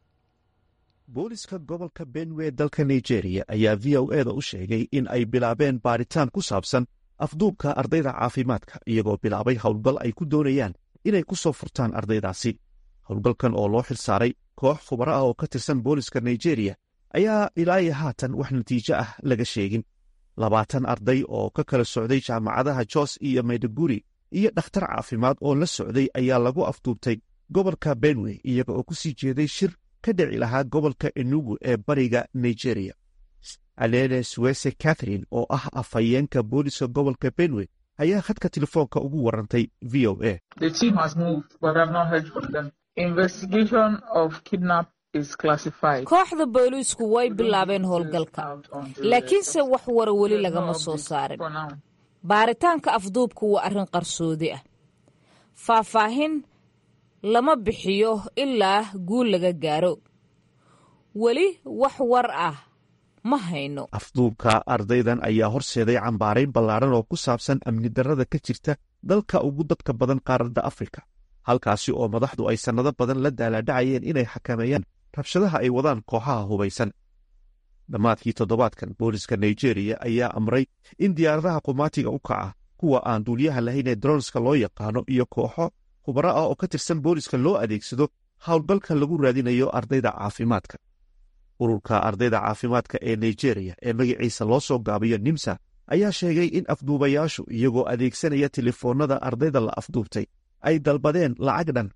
booliska gobolka Benue dalka Nigeria ayaa VOA u sheegay in ay bilaabeen baaritaan ku saabsan afduubka ardayda caafimaadka iyagoo bilaabay howlgal ay ku doonayaan inay ku soo furtaan ardaydaasi. howlgalkan oo loo xilsaaray koox khubaro ah oo ka tirsan booliska Nigeria ayaa ilaa iyo haatan wax natiijo ah laga sheegin. 20 arday oo ka kala socday jaamacadaha Jos iyo Maiduguri iyo dhakhtar caafimaad oo la socday ayaa lagu afduubtay gobolka Benue iyaga oo ku sii jeeday shir ka dhici lahaa gobolka Enugu ee bariga Nigeria. Alele Suwese Catherine oo ah afhayeenka booliska gobolka Benue ayaa khadka telefoonka ugu warantay VOA. The team has moved, but I've not heard from them. Investigation of kidnap kooxda booliisku way bilaabeen howlgalka laakiinse wax wara weli lagama soo saarin. baaritaanka afduubku waa arrin qarsoodi ah. faahfaahin lama bixiyo ilaa guul laga gaaro. weli wax war ah ma hayno. afduubka ardaydan ayaa horseeday cambaarayn ballaaran oo ku saabsan amni darrada ka jirta dalka ugu dadka badan qaaradda Afrika, halkaasi oo madaxdu ay sannado badan la daalaadhacayeen inay xakameeyaan rabshadaha ay wadaan kooxaha hubeysan. dhammaadkii toddobaadkan booliska Nigeria ayaa amray in diyaaradaha qumaatiga u kaca kuwa aan duuliyaha lahayn ee droneska loo yaqaano iyo kooxo khubaro ah oo ka tirsan booliska loo adeegsado howlgalka lagu raadinayo ardayda caafimaadka. ururka ardayda caafimaadka ee Nigeria ee magaciisa loo soo gaabiyo NIMSA ayaa sheegay in afduubayaashu iyagoo adeegsanaya telefoonada ardayda la afduubtay ay dalbadeen lacag dhan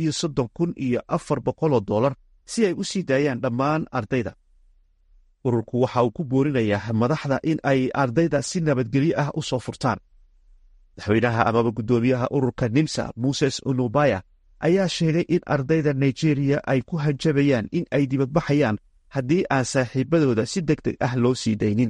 $1,400 si ay u sii daayaan dhammaan ardayda. ururku waxa uu ku boorinayaa madaxda in ay ardayda si nabadgelyo ah u soo furtaan. madaxweynaha amaba guddoomiyaha ururka NIMSA Moses Onubaya ayaa sheegay in ardayda Nigeria ay ku hanjabayaan in ay dibadbaxayaan haddii aan saaxiibadooda si degdeg ah loo sii daynin.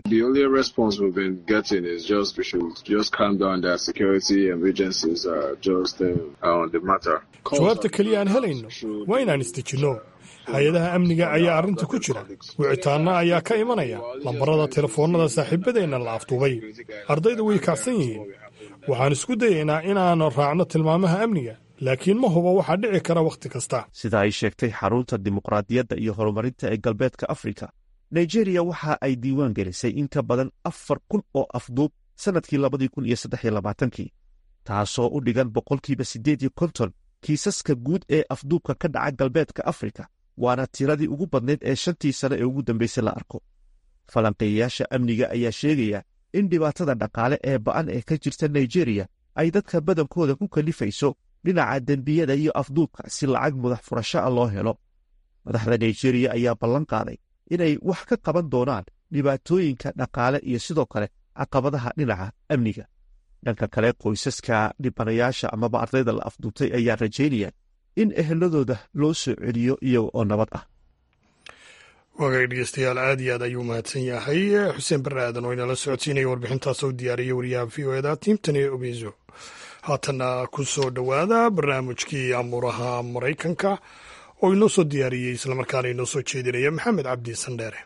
jawaabta keliya aan helayno waa inaan istejinno. hay-adaha amniga ayaa arrinta ku jira. wicitaanna ayaa ka imanaya lambarada telefoonnada saaxiibadeenna la afduubay. ardayda way kacsan yihiin. waxaan isku dayaynaa inaanu raacno tilmaamaha amniga, laakiin ma hubo waxaa dhici kara wakhti kasta. sida ay sheegtay xarunta dimuqraadiyadda iyo horumarinta ee galbeedka Afrika, Nigeria waxa ay diiwaan gelisay in ka badan 4,000 oo afduub sannadkii 2023, taasoo u dhigan 80% kiisaska guud ee afduubka ka dhaca galbeedka Afrika, waana tiradii ugu badneyd ee 5 sano ee ugu dambeysay la arko. falanqeeyayaasha amniga ayaa sheegaya in dhibaatada dhaqaale ee ba'an ee ka jirta Nigeria ay dadka badankooda ku kalifayso dhinaca dembiyada iyo afduubka si lacag madax furasho ah loo helo. madaxda Nigeria ayaa ballan qaaday inay wax ka qaban doonaan dhibaatooyinka dhaqaale iyo sidoo kale caqabadaha dhinaca amniga. dhanka kale, qoysaska dhibanayaasha amaba ardayda la afduubtay ayaa rajaynaya in eheladooda loo soo celiyo iyaga oo nabad ah. waagay dhegeystayaal aad iyo aad ayuu mahadsan yahay xuseen barre aadan oo inala socodsiinaya warbixintaas oo diyaariyay wariyaha VOA Timothy Obizo. haatanna ku soo dhowaada barnaamijkii amuuraha Maraykanka oo inoo soo diyaariyey islamarkaana inoo soo jeedinaya Maxamed Cabdi Sandheere.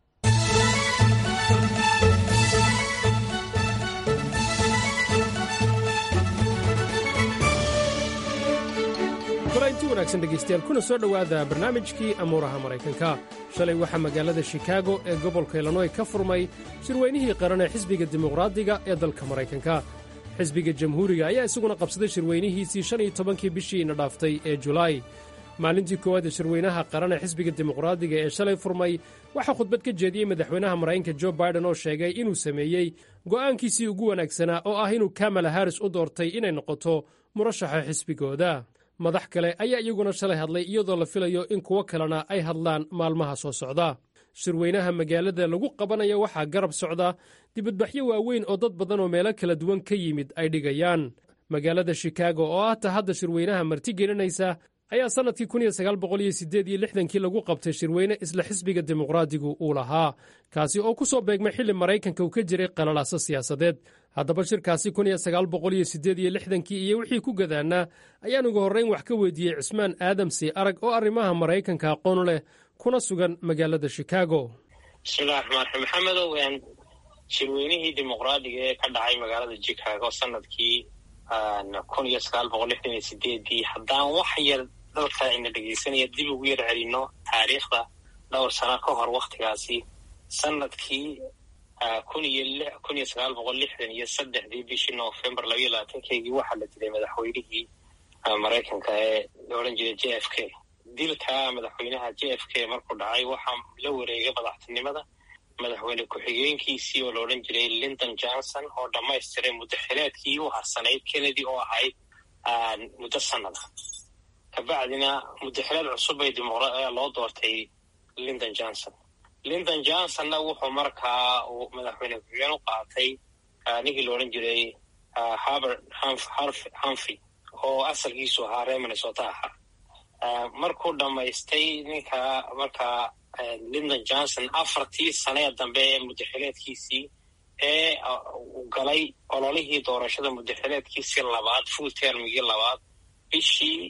inti wanaagsan dhegaystayaal kuna soo dhowaada barnaamijkii amuuraha Maraykanka. shalay waxaa magaalada Chicago ee gobolka Illinois ka furmay shirweynihii qaran ee xisbiga dimuqraadiga ee dalka Maraykanka. xisbiga jamhuuriga ayaa isaguna qabsaday shirweynihiisii 15kii bishii ina dhaaftay ee Julaay. maalintii koowaad ee shirweynaha qaran ee xisbiga dimuqraadiga ee shalay furmay waxaa khudbad ka jeediyey madaxweynaha maraykanka jo biden oo sheegay inuu sameeyey go'aankiisii ugu wanaagsanaa oo ah inuu kamala harris u doortay inay noqoto murashaxa xisbigooda. madax kale ayaa iyaguna shalay hadlay iyadoo la filayo in kuwo kalena ay hadlaan maalmaha soo socda. shirweynaha magaalada lagu qabanayo waxaa garab socda dibadbaxyo waaweyn oo dad badan oo meelo kala duwan ka yimid ay dhigayaan. magaalada shikaago oo ah ta hadda shirweynaha martigelinaysa ayaa sannadkii 1968 lagu qabtay shirweyne isla xisbiga dimuqraadigu uu lahaa, kaasi oo ku soo beegmay xilli maraykanka uu ka jiray qalalaaso siyaasadeed. haddaba shirkaasi 1968 iyo wixii ku gadaannaa ayaan ugu horrayn wax ka weydiiyey cismaan aadamsi arag oo arrimaha maraykanka aqoon leh kuna sugan magaalada shikaago. bismillahi raxmaan raxiim maxamedow, shirweynihii dimuqraadiga ee ka dhacay magaalada shikaago sanadkii 1968 haddaan wax yar dalka ina dhegeysanaya dib ugu yar celino taariikhda dhowr sano ka hor wakhtigaasi sanadkii 1963 bishii November 22 waxaa la dilay madaxweynihii Maraykanka ee la odhan jiray JFK. dilka madaxweynaha JFK markuu dhacay waxaa la wareegay madaxtinimada madaxweyne ku-xigeenkiisii oo la odhan jiray Lyndon Johnson oo dhammaystiray muddo xileedkii u harsanayd Kennedy oo ahayd muddo sanada. kabacdina muddo xileed cusub ay loo doortay Lyndon Johnson. Lyndon Johnsonna wuxuu markaa uu madaxweyne ku-xigeen u qaatay ninkii la odhan jiray Humphrey oo asalkiisu ahaa reer Minnesota ahaa. markuu dhammaystay ninka markaa Lyndon Johnson 4 sane dambe ee muddaxileedkiisii ee uu galay ololihii doorashada muddaxileedkiisii labaad full termigii labaad bishii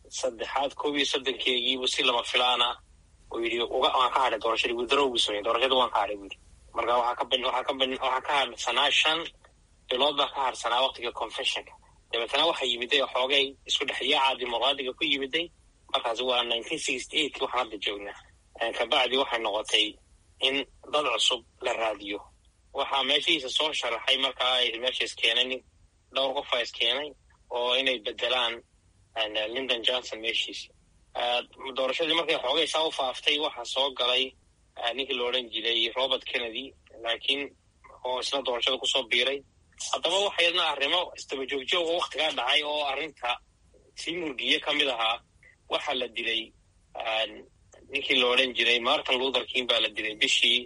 3 buu si lama filaana uu yidhi waan ka hadhay doorashadii withdrawgu sameeyey doorashada waan ka hadhay buu yidhi. marka waxaa ka hadhsanaa 5 bilood baa ka hadhsanaa waqtiga confessionka. dabeetana waxaa yimiday xoogay isku dhexyaaca dimuqraadiga ku yimiday. markaas waa 1968 waxaan hadda joognaa. kabacdi waxay noqotay in dad cusub la raadiyo. waxaa meeshiisa soo sharaxay markaa ay meeshaas keenay dhowr qof aa iskeenay oo inay bedelaan Lyndon Johnson meeshiisa. doorashadii markay xoogay saa u faaftay waxaa soo galay ninkii la odhan jiray Robert Kennedy, laakiin oo isna doorashada kusoo biiray. haddaba waxaa yadna arrimo istaba joogjoog oo waktigaa dhacay oo arrinta sii murgiye ka mid ahaa. waxaa la dilay ninkii la odhan jiray Martin Luther King baa la dilay bishii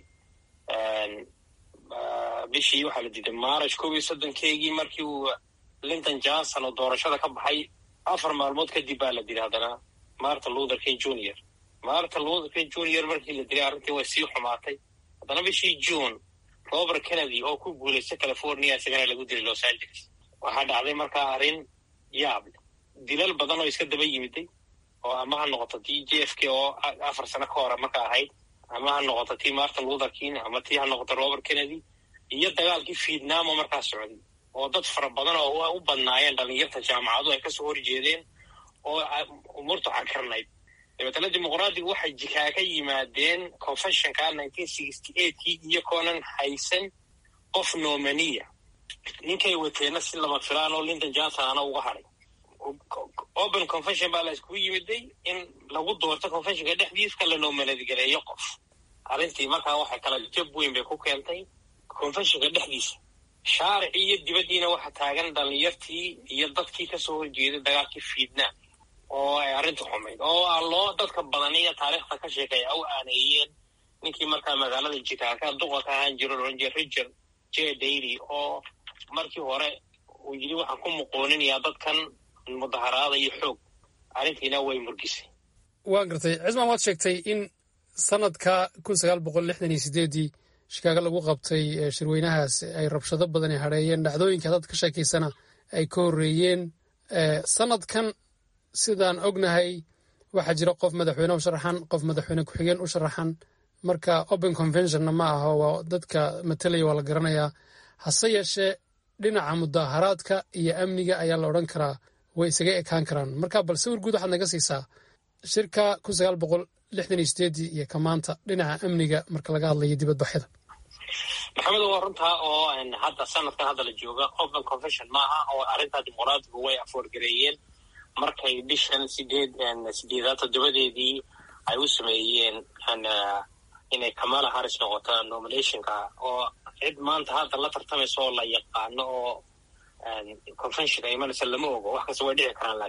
waxaa la dilay March 31 markii uu Lyndon Johnson oo doorashada ka baxay 4 maalmood kadib baa la dilay haddana Martin Luther King Jr. Martin Luther King Jr. markii la dilay arrintii way sii xumaatay. haddana bishii June Robert Kennedy oo ku guulaystay California isagana lagu dilay Los Angeles. waxaa dhacday markaa arrin yaab leh, dilal badan oo iska daba yimiday oo ama ha noqoto tii JFK oo 4 sano ka hor marka ahayd, ama ha noqoto tii Martin Luther King, ama tii ha noqoto Robert Kennedy, iyo dagaalkii Vietnam oo markaa socday oo dad fara badan oo u badnaayeen dhalinyarta jaamacadu ay kasoo horjeedeen oo umurtu cakarnayd. dabeetana dimuqraadigu waxay jikaa ka yimaadeen confessionka 1968 iyo koonan haysan qof nominee. ninkay wateenna si lama filaan oo Lyndon Johnson ana uga hadhay. open confession baa la iskugu yimiday in lagu doorto confessionka dhexdiisa la nominate gareeyo qof. arrintii markaa waxay kala jab weyn bay ku keentay confessionka dhexdiisa. shaarici iyo dibaddiina waxa taagan dhalinyartii iyo dadkii kasoo horjeeday dagaalkii Vietnam oo ay arrintu xumayd oo loo dadka badan iyo taariikhda ka sheekay u aaneeyeen ninkii markaa magaalada Chicago duqa ka ahaan jiray Richard J. Daley oo markii hore uu yidhi waxaan ku muqooninayaa dadkan mudaharaada iyo xoog. arrintiina way murgisay. waan gartay cismaan, waad sheegtay in sanadka 1968 Chicago lagu qabtay shirweynahaas ay rabshado badan hadheeyeen, dhacdooyinka dad ka sheekaysana ay ka horreeyeen. sanadkan sidaan ognahay waxaa jira qof madaxweyne u sharaxan, qof madaxweyne ku-xigeen u sharaxan. marka open conventionna ma aha, waa dadka matalaya waa la garanayaa. hase yeeshee dhinaca mudaharaadka iyo amniga ayaa la odhan karaa way isaga ekaan karaan. marka bal sawir guud waxaad naga siisaa shirka 1968 iyo ka maanta dhinaca amniga marka laga hadlayo dibadbaxyada. maxamed, waa runtaa oo hadda sanadkan hadda la jooga open confession maaha oo arrintaa dimuqraadigu way afoorgareeyeen markay bishan sideedaad toddobadeedii ay u sameeyeen inay Kamala Harris noqoto nominationka oo cid maanta hadda la tartamayso oo la yaqaano oo convention ay manasa lama ogo wax kasta way dhici karaan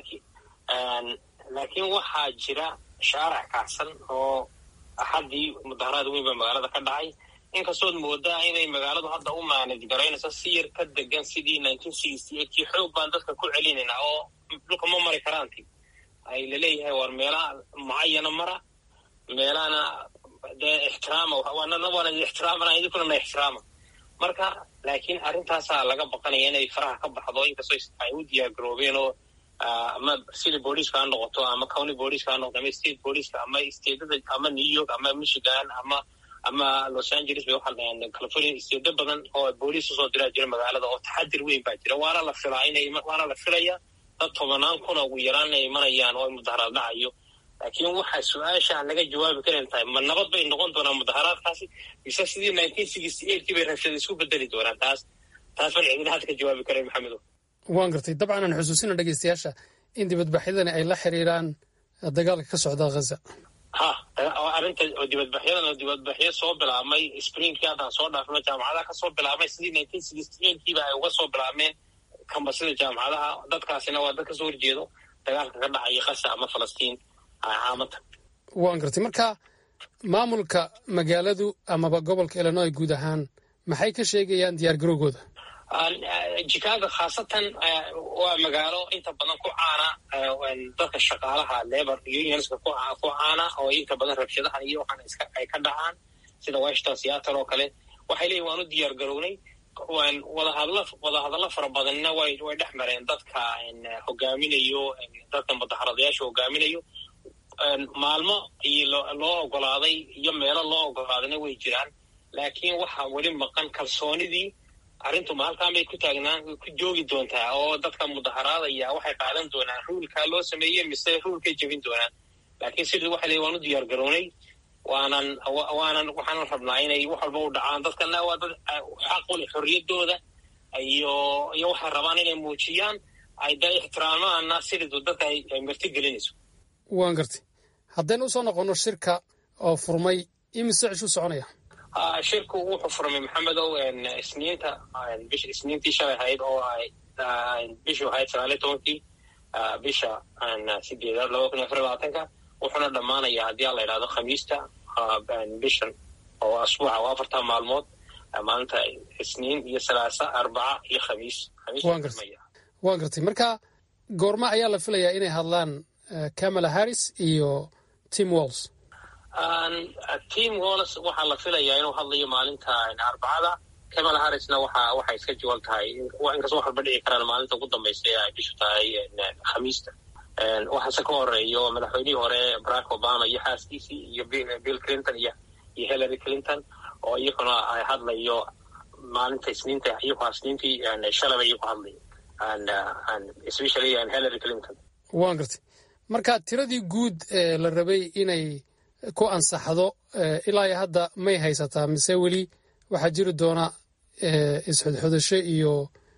laakiin waxaa jira shaarac kacsan oo axadii mudaharaad weyn baa magaalada ka dhacay inkastood moodaa inay magaaladu hadda u manage garaynayso si yar ka degan sidii 1968kii xoog baan dadka ku celinayna oo dhulka ma mari karaanti ay laleeyahay war meelaha mucayana mara meelahana dee ixtiraama waana ixtiraamana idinkuna ixtiraama marka laakiin arrintaasaa laga baqanaya inay faraha ka baxdo inkastoo ay u diyaargaroobeen oo ama city booliska ha noqoto ama county booliska ha noqoto ama state booliska ama stateada ama New York ama Michigan ama Los Angeles bay waxaa dhahaan California state badan oo booliis soo diraa jira magaalada oo taxadir weyn baa jira waana la filaya dad 10,000 kun ugu yaraan ay marayaan oo mudaharaad dhacayo laakiin waxa su'aasha laga jawaabi karin tahay ma nabad bay noqon doonaan mudaharaadkaasi mise sidii 1968kii bay rabshada isku bedeli doonaan taas baan cidina hadda ka jawaabi karay maxamedo waan gartay dabcan aan xusuusina dhageystayaasha in dibadbaxyadani ay la xiriiraan dagaalka ka socda Gaza arrinta dibadbaxyo soo bilaabmay springkii hadda soo dhaafay jaamacadaha ka soo bilaabmay sidii 1968kii ay uga soo bilaabmeen kambasida jaamacadaha dadkaasina waa dad ka soo horjeedo dagaalka ka dhacaya Gaza ama Falastiin caamada waan gartay marka maamulka magaaladu amaba gobolka Illinois guud ahaan maxay ka sheegayaan diyaar garowgooda Chicago khaasatan waa magaalo inta badan ku caana dadka shaqaalaha labor unionska ku caana oo inta badan rabshadaha iyo waxaan ay ka dhacaan sida Washington Seattle oo kale waxay leeyihiin waanu diyaar garownay wada hadallo fara badanna way dhex mareen dadka hogaaminayo dadka mudaharaadayaasha hogaaminayo maalmo loo ogolaaday iyo meelo loo ogolaadayna way jiraan laakiin waxaa weli maqan kalsoonidii arrintu ma halkaan bay ku joogi doontaa oo dadka mudaharaadaya waxay qaadan doonaan ruulkaa loo sameeyey mise ruulkay jebin doonaan laakiin sidii waxa leeyahay waanu diyaar garownay waxaanan rabnaa inay wax walba u dhacaan dadkana waa dad xaq u leh xorriyaddooda iyo waxay rabaan inay muujiyaan ay da ixtiraamaana sidii dadka ay marti gelinayso waan gartay haddaynu usoo noqono shirka oo furmay imise cishu soconaya shirku wuxuu furmay maxamedow isniintii shalay ahayd oo bishu ahayd 19 bisha 8/2024 wuxuuna dhammaanayaa haddii aan la idhahdo khamiista bishan oo asbuuca oo 4 maalmood maalinta isniin iyo salaasa arbaca iyo khamiis waan gartay marka goorma ayaa la filayaa inay hadlaan Kamala Harris iyo Tim Walz Tim Walz waxaa la filayaa inuu hadlayo maalinta arbacada Kamala Harrisna waxay iska jawal tahay inkastoo wax walba dhici karaan maalinta ugu dambaysa ee ay bishu tahay khamiista waxaase ka horeeyo madaxweynihii hore Barack Obama iyo xaaskiisii iyo Bill Clinton iyo Hillary Clinton oo iyaguna ay hadlayo maalinta isniinta isniintii shalay iyagu hadlayo and especially Hillary Clinton waan gartay marka tiradii guud ee la rabay inay ku ansaxdo ilaa hadda may haysataa mise weli waxaa jiri doona isxudxudasho iyo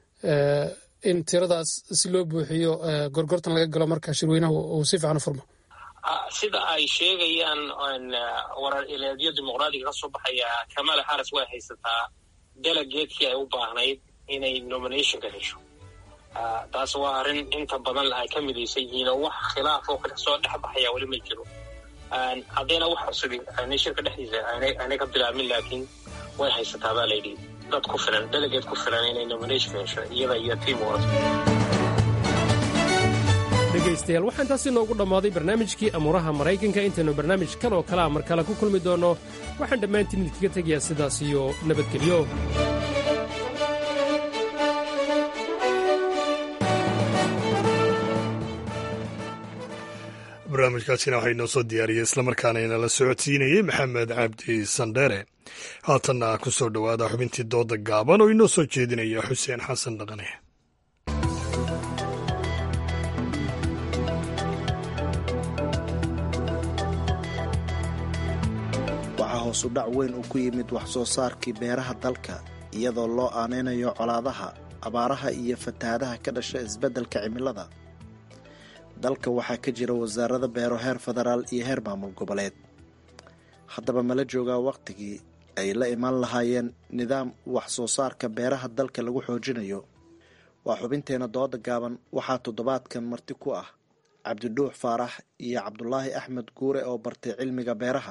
in tiradaas si loo buuxiyo gorgortan laga galo marka shirweynaha uu si fiican u furmo sida ay sheegayaan warar ilaaliyo dimuqraadiga ka soo baxaya Kamala Harris way haysataa delegatekii ay u baahnayd inay nominationka hesho taas waa arrin inta badan ay ka midaysan yihiin oo wax khilaaf oo ka soo dhex baxaya weli ma jiro haddayna wax cusubi shirka dhexdiisa aanay ka bilaabmin laakiin way haysataa baa layidhi dad ku filan delegate ku filan inay nomination hesho iyada iyo Tim Walz dhegaystayaal waxaan taasi noogu dhammaaday barnaamijkii amuuraha maraykanka intaynu barnaamij kan oo kalea mar kale ku kulmi doonno waxaan dhammaantiin idinkaga tegayaa sidaas iyo nabadgelyo barnaamijkaasina waxaa inoo soo diyaariyey islamarkaana inala socodsiinayey maxamed cabdi sandheere haatanna ku soo dhowaada xubintii dooda gaaban oo inoo soo jeedinaya xuseen xasan dhaqane waxaa hoosu dhac weyn uu ku yimid wax soo saarkii beeraha dalka iyadoo loo aanaynayo colaadaha abaaraha iyo fatahaadaha ka dhasha isbeddelka cimilada dalka waxaa ka jira wasaarada beero heer federaal iyo heer maamul goboleed. haddaba mala joogaa wakhtigii ay la imaan lahaayeen nidaam wax soo saarka beeraha dalka lagu xoojinayo? waa xubinteena dooda gaaban. waxaa toddobaadkan marti ku ah cabdidhuux faarax iyo cabdulaahi axmed guure oo bartay cilmiga beeraha.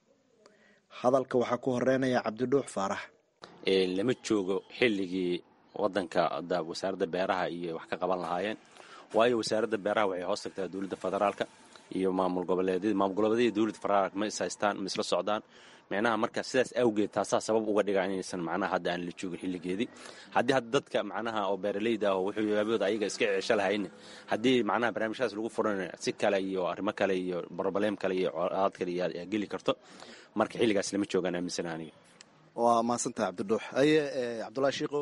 hadalka waxaa ku horeynaya cabdidhuux faarax. lama joogo xilligii wadanka wasaaradda beeraha iyo wax ka qaban lahaayeen, waayo wasaaradda beeraha waxay hoos tagtaa dowladda federaalka iyo maamul goboleedyada dowladda federaalka ma is haystaan, ma isla socdaan. micnaha marka sidaas awgeed taasaa sabab uga dhiga inaysan macnaha hadda aan la joogin xilligeedii. haddii hadda dadka macnaha oo beeralayda ah oo wuxuu yaabooda ayaga iska ceesho lahayn, haddii macnaha barnaamijyadaas lagu furan si kale iyo arrimo kale iyo broblem kale iyo colaad kale yaa geli karto. marka xilligaas lama joogaan aaminsana aniga. waa mahadsantahay cabdidhuux. aye cabdulaahi shiiqow.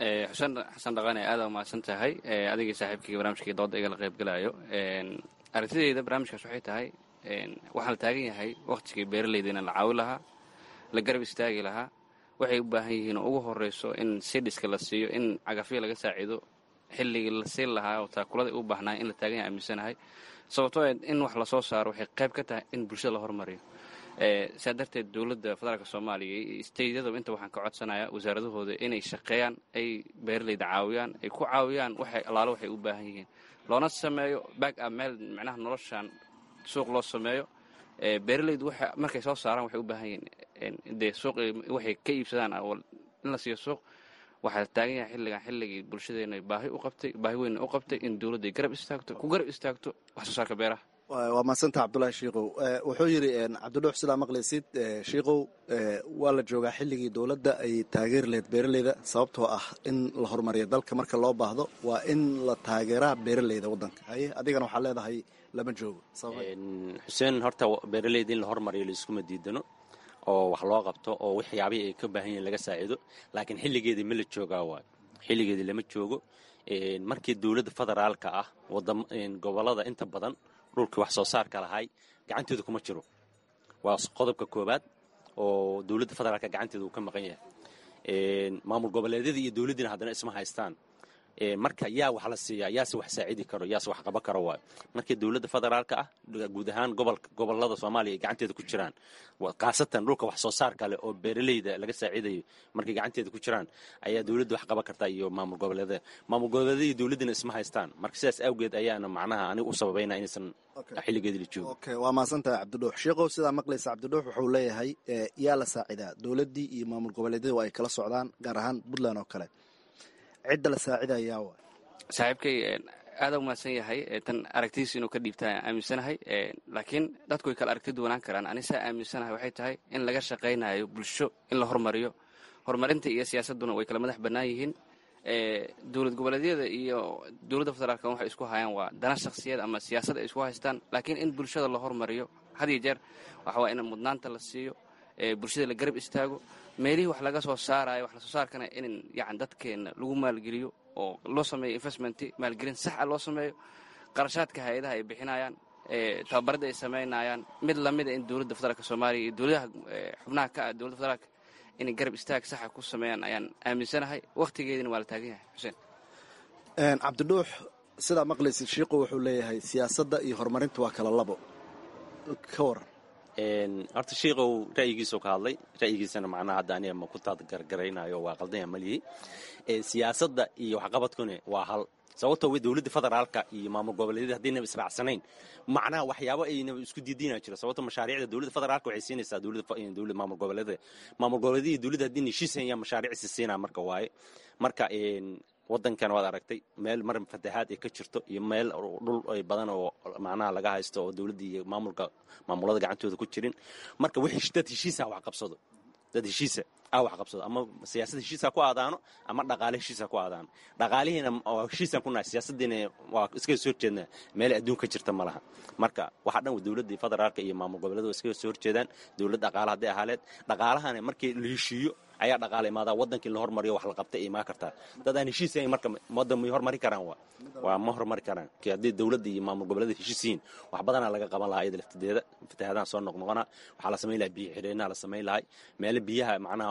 xasan dhaqane aad aa mahadsan tahay adigii saaxiibkayga barnaamijkii dooda igala qaybgalayo. aragtidayda barnaamijkaas waxay tahay waxaa la taagan yahay wakhtigii beeralayda in la caawi lahaa, la garab istaagi lahaa. waxay u baahan yihiin oo ugu horeyso in sidhiska la siiyo, in cagafyo laga saaciido. xilligii la siin lahaa oo taakulada u baahnaa in la taagan yahay aaminsanahay. sababtoo in wax lasoo saaro waxay qayb ka tahay in bulshada la hormariyo. saa darteed dowladda federaalk soomaaliya iyo steydyada inta waxaan ka codsanayaa wasaaradahooda inay shaqeeyaan, ay beeralayda caawiyaan, ay ku caawiyaan allaalo waxay u baahan yihiin, loona sameeyo back up meel macnaha noloshan suuq loo sameeyo. beeralaydu markay soo saaraan waxay u baahan yihiin dee suuq waxay ka iibsadaan in la siiyo suuq. waxaa la taagan yahay xilligii bulshadeena baahi weynna u qabtay in dowladda ku garab istaagto wax soo saarka beeraha. waa mahadsanta cabdulaahi shiikow. wuxuu yidhi cabdidhuux sidaa maqlaysid shiikow, waa la joogaa xilligii dowladda ay taageeri lahayd beeralayda, sababtoo ah in la horumariyo dalka marka loo baahdo waa in la taageeraa beeralayda waddanka. haye adigana waxaa leedahay lama joogo. xuseen, horta beeralayda in la hormariyo laiskuma diidano oo wax loo qabto oo waxyaabihii ay ka baahan yihiin laga saaciido, laakiin xilligeedii ma la joogaa waayo. xilligeedii lama joogo. markii dowladda federaalka ah gobolada inta badan dhulkii wax soo saarka lahay gacanteedu kuma jiro. waa qodobka koobaad oo dowladda federaalka gacanteeda uu ka maqan yahay. maamul goboleedyada iyo dowladdiina haddana isma haystaan. marka yaa wax la siiyaa, yaase wax saacidi karo, yaase wax qaban karo waayo. markii dowladda federaalka ah guud ahaan gobolada soomaaliya ay gacanteeda ku jiraan, khaasatan dhulka wax soo saarka leh oo beeralayda laga saaciidayo markay gacanteeda ku jiraan, ayaa dowladda wax qaban kartaa iyo maamul goboleedyada. maamul goboleedyada iyo dowladdina isma haystaan. marka sidaas awgeed ayaana macnaha aniga u sababayna inaysan xilligeedii la joogo. waa mahadsantahay cabdidhuux. shiikow, sidaa maqlaysa cabdidhuux wuxuu leeyahay yaa la saacidaa, dowladdii iyo maamul goboleedyada waa ay kala socdaan, gaar ahaan puntland oo kale. cidda la saacidayaa waa saaxiibkay aada u mahadsan yahay. tan aragtidiisa inuu ka dhiibtaa aaminsanahay, laakiin dadku way kala aragti duwanaan karaan. anisaa aaminsanahay waxay tahay in laga shaqaynayo bulsho in la hormariyo. horumarinta iyo siyaasadduna way kala madax bannaan yihiin. dowlad goboleedyada iyo dowladda federaalka waxay isku hayaan waa dana shakhsiyeed ama siyaasad ay isku haystaan, laakiin in bulshada la hormariyo had iyo jeer waxa waa in mudnaanta la siiyo, bulshada la garab istaago. meelihii wax laga soo saarayo wax lasoo saarkana in yani dadkeenna lagu maalgeliyo oo loo sameeyo investment, maalgelin sax a loo sameeyo. qarashaadka hay-adaha ay bixinayaan, tababarada ay samaynayaan mid lamida in dowladda federaalk soomaaliya iyo dowladaha xubnaha ka ah dowladda federaalk inay garab istaag saxa ku sameeyaan ayaan aaminsanahay. wakhtigeedina waa la taagan yahay. xuseen cabdidhuux, sidaa maqlaysid shiikow wuxuu leeyahay siyaasadda iyo horumarinta waa kala labo. ka waran. horta shiikow ra'yigiisuu ka hadlay. ra'yigiisana macnaha hadda aniga ma ku taadgargaraynayo waa qaldanya malihii. siyaasadda iyo waxqabadkuna waa hal. sababtoo way dowladda federaalka iyo maamul goboleedyada haddaynaba israacsanayn macnaha waxyaabo aynaba isku diidinaa jira. sababto mashaariicda dowladda federaalka waxay siinaysaa dowladda maamul goboleedyada. maamul goboleedyada iyo dowladda haddii heshiisayaan mashaariicsi siinaa marka waaye. marka wadankan waad aragtay meel mar fatahaad ay ka jirto iyo meel dhul ay badan oo macnaha laga haysto oo dowladda iyo maamulada gacantooda ku jirin. marka dad heshiisa wax qabsado, dad heshiisa wax qabsado, ama siyaasad heshiisa ku aadaano ama dhaqaale heshiisa ku aadaano. dhaqaalihiina heshiisan ku nahay, siyaasadiina waa iskaga soo horjeednaa. meel adduunka jirta ma laha. marka waxaa dhan dowladda federaalka iyo maamul goboleedu iskaga soo horjeedaan. dowlad dhaqaale hadday ahaaleed, dhaqaalahana markii la heshiiyo ayaa dhaqaale imaadaa. waddankii la hormariyo wax la qabtay imaan kartaa. dad aan heshiisayn marka waddan may hormari karaan waa ma hormari karaan. haddii dowladda iyo maamul goboleeda heshiisiyiin wax badanaa laga qaban lahaa iyada laftadeeda. fatahaadaan soo noqnoqonaa, waxaa la samayn lahaa biyo xidheenaa la samayn lahay, meelo biyaha macnaha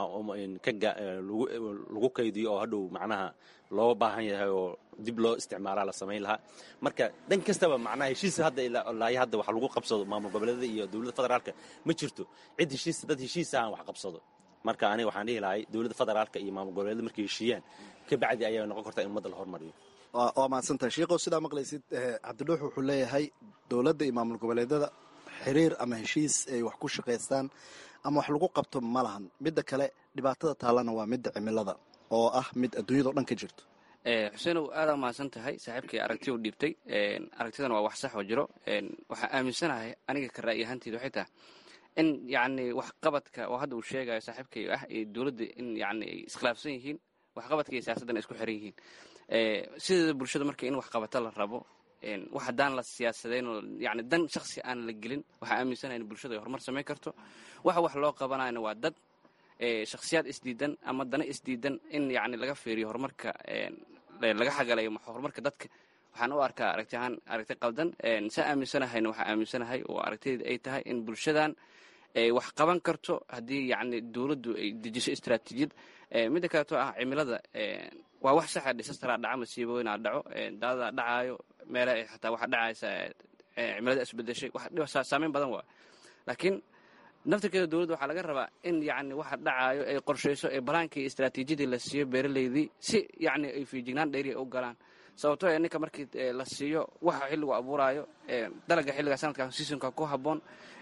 lagu kaydiyo oo hadhow macnaha loo baahan yahay oo dib loo isticmaalaa la samayn lahaa marka dhan kastaba macnaha heshiisa hadda ilaa hadda wax lagu qabsado maamul goboleedyada iyo dowladda federaalka ma jirto cid heshiis dad heshiis aan wax qabsado marka aniga waxaan dhihi lahay dowladda federaalka iyo maamul goboleedyada markay heshiiyaan ka bacdi ayaa noqon kartaa in ummadda la hormariyo waa mahadsantahay sheekhow sidaa maqlaysid cabdiluux wuxuu leeyahay dowladda iyo maamul goboleedyada xiriir ama heshiis ay wax ku shaqaystaan ama wax lagu qabto ma lahan midda kale dhibaatada taallana waa midda cimilada oo ah mid adduunyadao dhan ka jirto xuseenow aada mahadsan tahay saaxiibkii aragti u dhiibtay aragtidan waa wax sax oo jiro waxaa aaminsanahay aniga ka ra'yi ahaanteyda waxay tahay in yacni waxqabadka oo hadda uu sheegayo saaxiibkay ah ee dowladda in yacni ay iskhilaafsan yihiin waxqabadka iyo siyaasaddan ay isku xiran yihiin sideeda bulshada marka in waxqabato la rabo wax haddaan la siyaasadayn oo yani dan shaksi aan la gelin waxaa aaminsanahay in bulshada ay horumar samayn karto waxa wax loo qabanayna waa dad shakhsiyaad isdiidan ama dana isdiidan in yani laga fiiriyo horumarka laga xagalayo horumarka dadka waxaan u arkaa aragti ahaan aragti qaldan saa aaminsanahayna waxaa aaminsanahay oo aragtiyada ay tahay in bulshadan ay wax qaban karto haddii yani dowladdu ay dejiso istaraatiijiyad midda kaleeto ah cimilada waa wax saxa dhisastaraa dhaca masiibooyinaa dhaco daadadaa dhacaayo meele xataa waxaa dhacaysa cimilada isbedeshay wax saameyn badan waa laakiin naftirkeeda dowladda waxaa laga rabaa in yani waxa dhacaayo ay qorshayso ee balaankii istaraatiijiyadii la siiyo beeralaydii si yani ay fiijignaan dheeri u galaan sababtoo ninka markii la siiyo waxa xilligu abuuraayo dalaga xilliga sanadkan seasonka ku habboon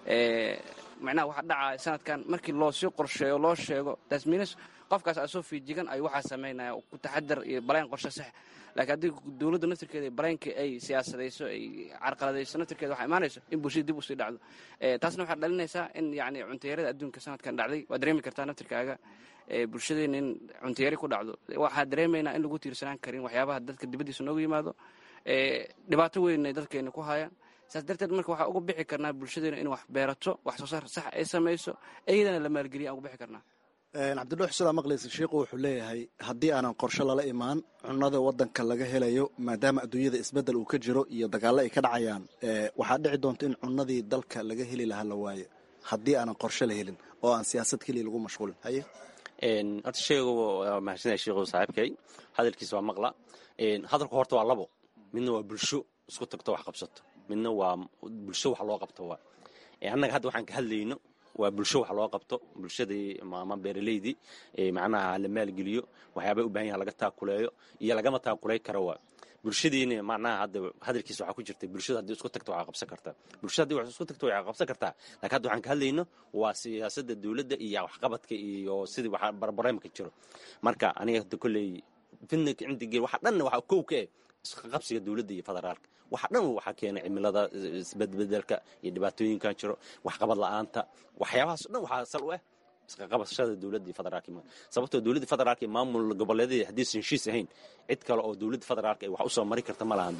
macnaha waxa dhacaya sanadkan markii loo sii qorsheeyo loo sheego tasmiinis qofkaas asoo fiijigan ay waxaa samaynaya ku taxadar iyo balaan qorshe sax laakiin haddii dowladda naftirkeeda balaankii ay siyaasadayso ay carqaladayso naftirkeeda waxaa imaanayso in bulshada dib usii dhacdo taasna waxaa dhalinaysaa in yani cuntayarada adduunka sanadkan dhacday waa dareemi kartaa naftirkaaga bulshadeena in cuntayari ku dhacdo waxaa dareemaynaa in lagu tiirsanaan karin waxyaabaha dadka dibaddiisa noogu yimaado dhibaato weyn ay dadkeena ku hayaan saas darteed marka waxaa uga bixi karnaa bulshadeena in wax beerato wax soo saar sax ay samayso iyadana la maalgeliya aan uga bixi karnaa cabdiluux sidaa maqlaysa sheikhu wuxuu leeyahay haddii aanan qorshe lala imaan cunada wadanka laga helayo maadaama adduunyada isbeddel uu ka jiro iyo dagaallo ay ka dhacayaan waxaa dhici doonta in cunadii dalka laga heli lahaa la waayo haddii aanan qorshe la helin oo aan siyaasad keliya lagu mashquulin haye horta sheegu waa mahadsanyahay sheekhu saaxiibkay hadalkiisa waa maqla hadalku horta waa labo midna waa bulsho isku tagto wax qabsato midna waa bulsho wax loo qabto waa annaga hadda waxaan ka hadlayno waa bulsho wax loo qabto bulshadii ama beeralaydii macnaha la maalgeliyo waxyaabay u baahan yahay laga taakuleeyo iyo lagama taakulay karo waa bulshadiina macnaha hadda hadalkiisa waxaa ku jirta bulshada haddii isku tagto waxaa qabsan kartaa bulshada haddii wax isku tagto waxaa qabsan kartaa laakiin hadda waxaan ka hadlayno waa siyaasadda dowladda iyo waxqabadka iyo sidii waxa barbareemka jiro marka aniga hadda kolley fidna cindigii waxa dhanna waxaa kow ka isqabsiga dowladda iyo federaalka waxa dhan waxaa keenay cimilada isbedbedelka iyo dhibaatooyinkan jiro waxqabad la'aanta waxyaabahaas dhan waxaa sal u ah isqabashada dowladda iyo federaalka sababtoo dowladda federaalka iyo maamul goboleedyada haddii san heshiis ahayn cid kale oo dowladda federaalka ay wax u soo mari karta ma lahan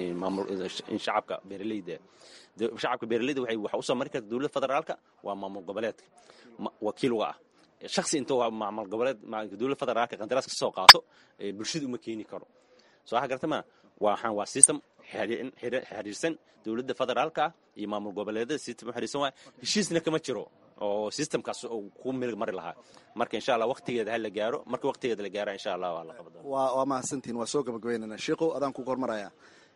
shacabka beeraleyda wax u soo mari karta dowladda federaalka waa maamul goboleedka wakiil uga ah shaksi intuu maamul goboleed dowladda federaalka qandaraaska soo qaato bulshada uma keeni karo soo waxa garta ma waa system xiriirsan dowladda federaalka ah iyo maamul goboleedyada system xiriirsan waa heshiisna kama jiro oo systemkaas ku meel mari lahaa marka insha Allah waqtigeeda ha la gaaro marka waqtigeeda la gaaro insha Allah waa la qabado waa mahadsantiin waa soo gabagabeynana sheekhow adaan ku hormaraya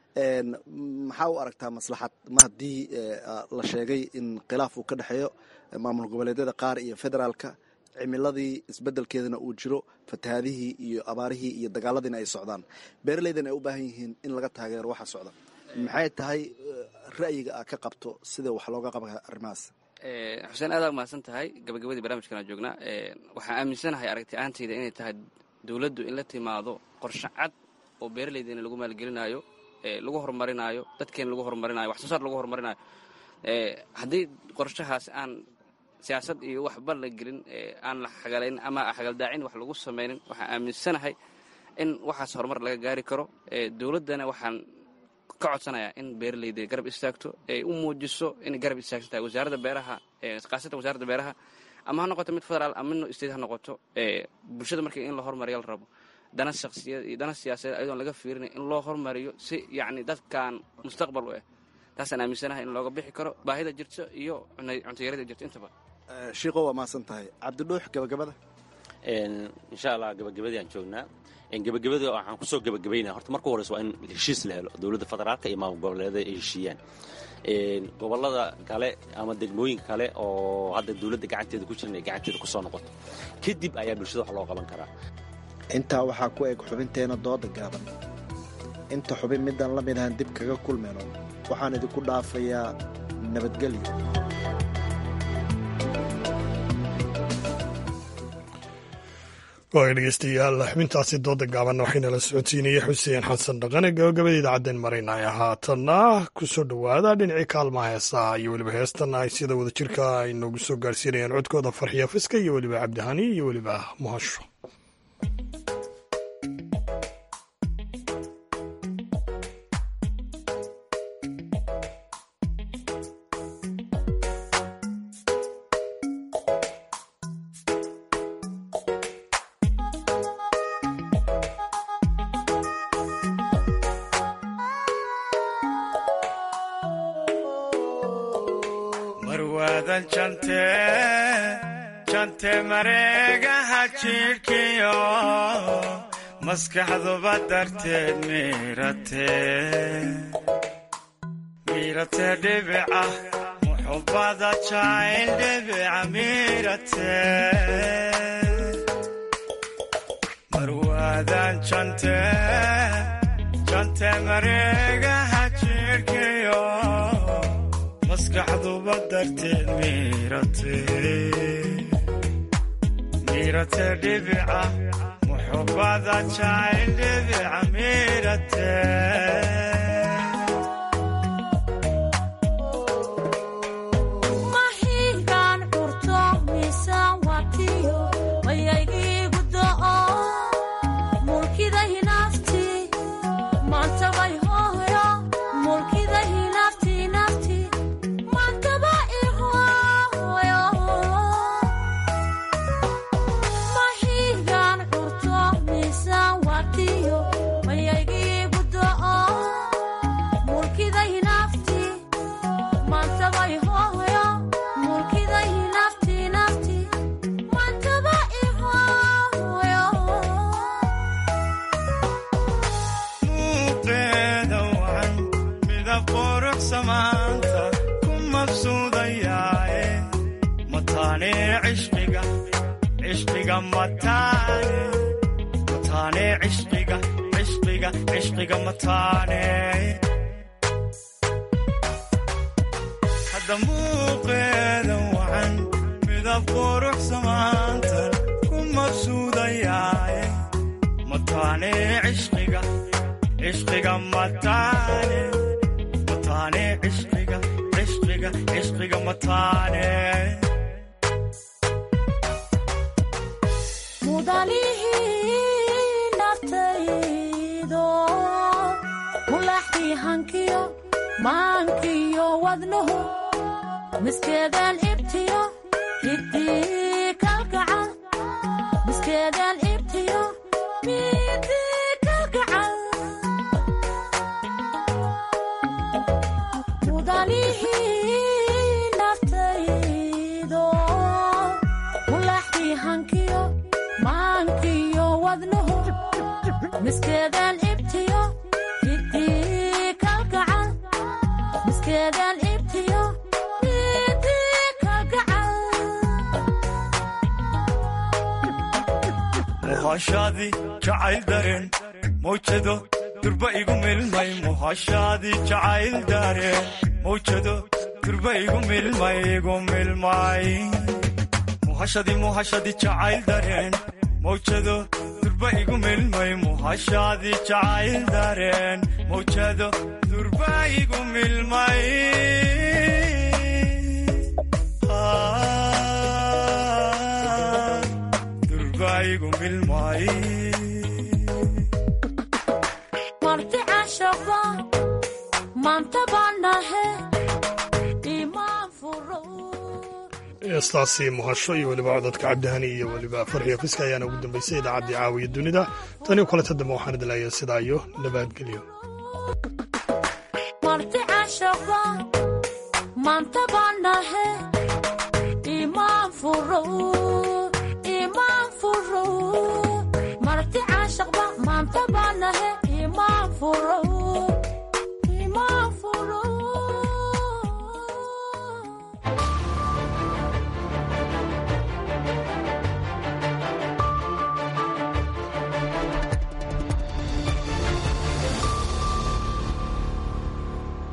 maxaa u aragtaa maslaxad ma haddii la sheegay in khilaaf uu ka dhexeeyo maamul goboleedyada qaar iyo federaalka cimiladii isbedelkeedana uu jiro fatahaadihii iyo abaarihii iyo dagaaladiina ay socdaan beeralaydana ay u baahan yihiin in laga taageero waxa socda maxay tahay ra'yiga aad ka qabto sida wax looga qaba arrimahaas xuseen aad mahadsan tahay gabagabadii barnaamijkana joognaa waxaan aaminsanahay aragti ahaantayda inay tahay dowladdu in la timaado qorshe cad oo beeralaydana lagu maalgelinayo lagu horumarinayo dadkeena lagu horumarinayo wax soo saar lagu horumarinayo haddii qorshahaas aan siyaasad iyo waxba la gelin aan la xagalayn ama xagaldaacin wax lagu samaynin waxaan aaminsanahay in waxaas horumar laga gaari karo dowladdana waxaan ka codsanayaa in beeraleyda garab istaagto ay u muujiso inay garab istaagsan tahay wasaaradda beeraha khaasatan wasaaradda beeraha ama ha noqoto mid federaal ama mid state ha noqoto bulshada markii in la horumariyo la rabo dana shakhsiyaed iyo dana siyaasadeed ayadoon laga fiirinay in loo horumariyo si yacni dadkan mustaqbal u ah taasaan aaminsanahay in looga bixi karo baahida jirto iyo cuntayarada jirto intaba shiiqo waa mahadsan tahay cabdidhuux gabagabada insha allah gabagabadii aan joognaa gabagabada waxaan kusoo gabagabaynaa horta marka horeysa waa in heshiis la helo dowladda federaalka iyo maamul goboleedyada ay heshiiyaan gobolada kale ama degmooyinka kale oo hadda dowladda gacanteeda ku jiran ay gacanteeda ku soo noqoto kadib ayaa bulshada wax loo qaban karaa. intaa waxaa ku eg xubinteena dooda gaaban. inta xubin midaan la midaan dib kaga kulmayno waxaan idinku dhaafayaa nabadgelyo. waay dhegeystayaal xubintaasi dooda gaabanna waxayna la socodsiinayay xuseen xasan dhaqane gabagabada idaacadeen maraynaya haatanna ku soo dhowaada dhinacii kaalmaha heesaha iyo weliba heestan ay sida wada jirka ay noogu soo gaarsiinayaan codkooda farxiya fiska iyo weliba cabdihani iyo weliba muhasho. jante mareegaha jidhkiyo maskaxduba darteed miirate dhibica muxubbada jacayl dhibica miirate marwaadan jante mareegaha jidhkiyo maskaxduba darteed miirate dhibica muxubbada jacayl dhibica miirate mahigaan curto miisaan watiyo mayaygiigu do'o mulkida hinaafti maantabay hooyo mulkida hinaafti nafti maantaba ihooyo mahigaan curto miisaan watiyo mayaygiigu do'o mulkida hinaafti maantaba ihooyo mulkida hinaafti nafti maantaba ihooyo muuqeeda wacan midab qurux samaanta ku mabsuudayaaye mataane cishqiga mataane cishqiga mataane hadda muuqeeda wacan midab qurux samaanta ku mabsuudayaaye mataane cishqiga mataane cishqiga mataane mudalihii naftaydo mulaxdii hankiyo maankiyo wadnuhu miskeedaan ibtiyo hidii kalgacal miskeedaan ibtiyo midii kalgacal mudalihii naftaydo mulaxdii hankiyo maankiyo wadnuhu miskeedaan ibtiyo hidii kalgacal miskeedaan ibtiyo midii kalgacal muhashaadii jacayl dareen mawjado durba igu milmay muhashaadii jacayl dareen mawjado durba igu milmay muhashadii jacayl dareen mawjado durba igu milmay muhashadii jacayl dareen mawjado durba igu milmay durba igu milmay marti cashaqo maanta baanahe imaan furo heestaasi muhasho iyo weliba codadka cabdihani iyo weliba farxiya fiska ayaana ugu dambaysay idaacaddii caawiya dunida taniyo kulanta dambe waxaan idin leeyahay sidaa iyo nabadgelyo marti cashaqo maanta baanahe imaan furo marti caashaqba maanta baanahe imaan furo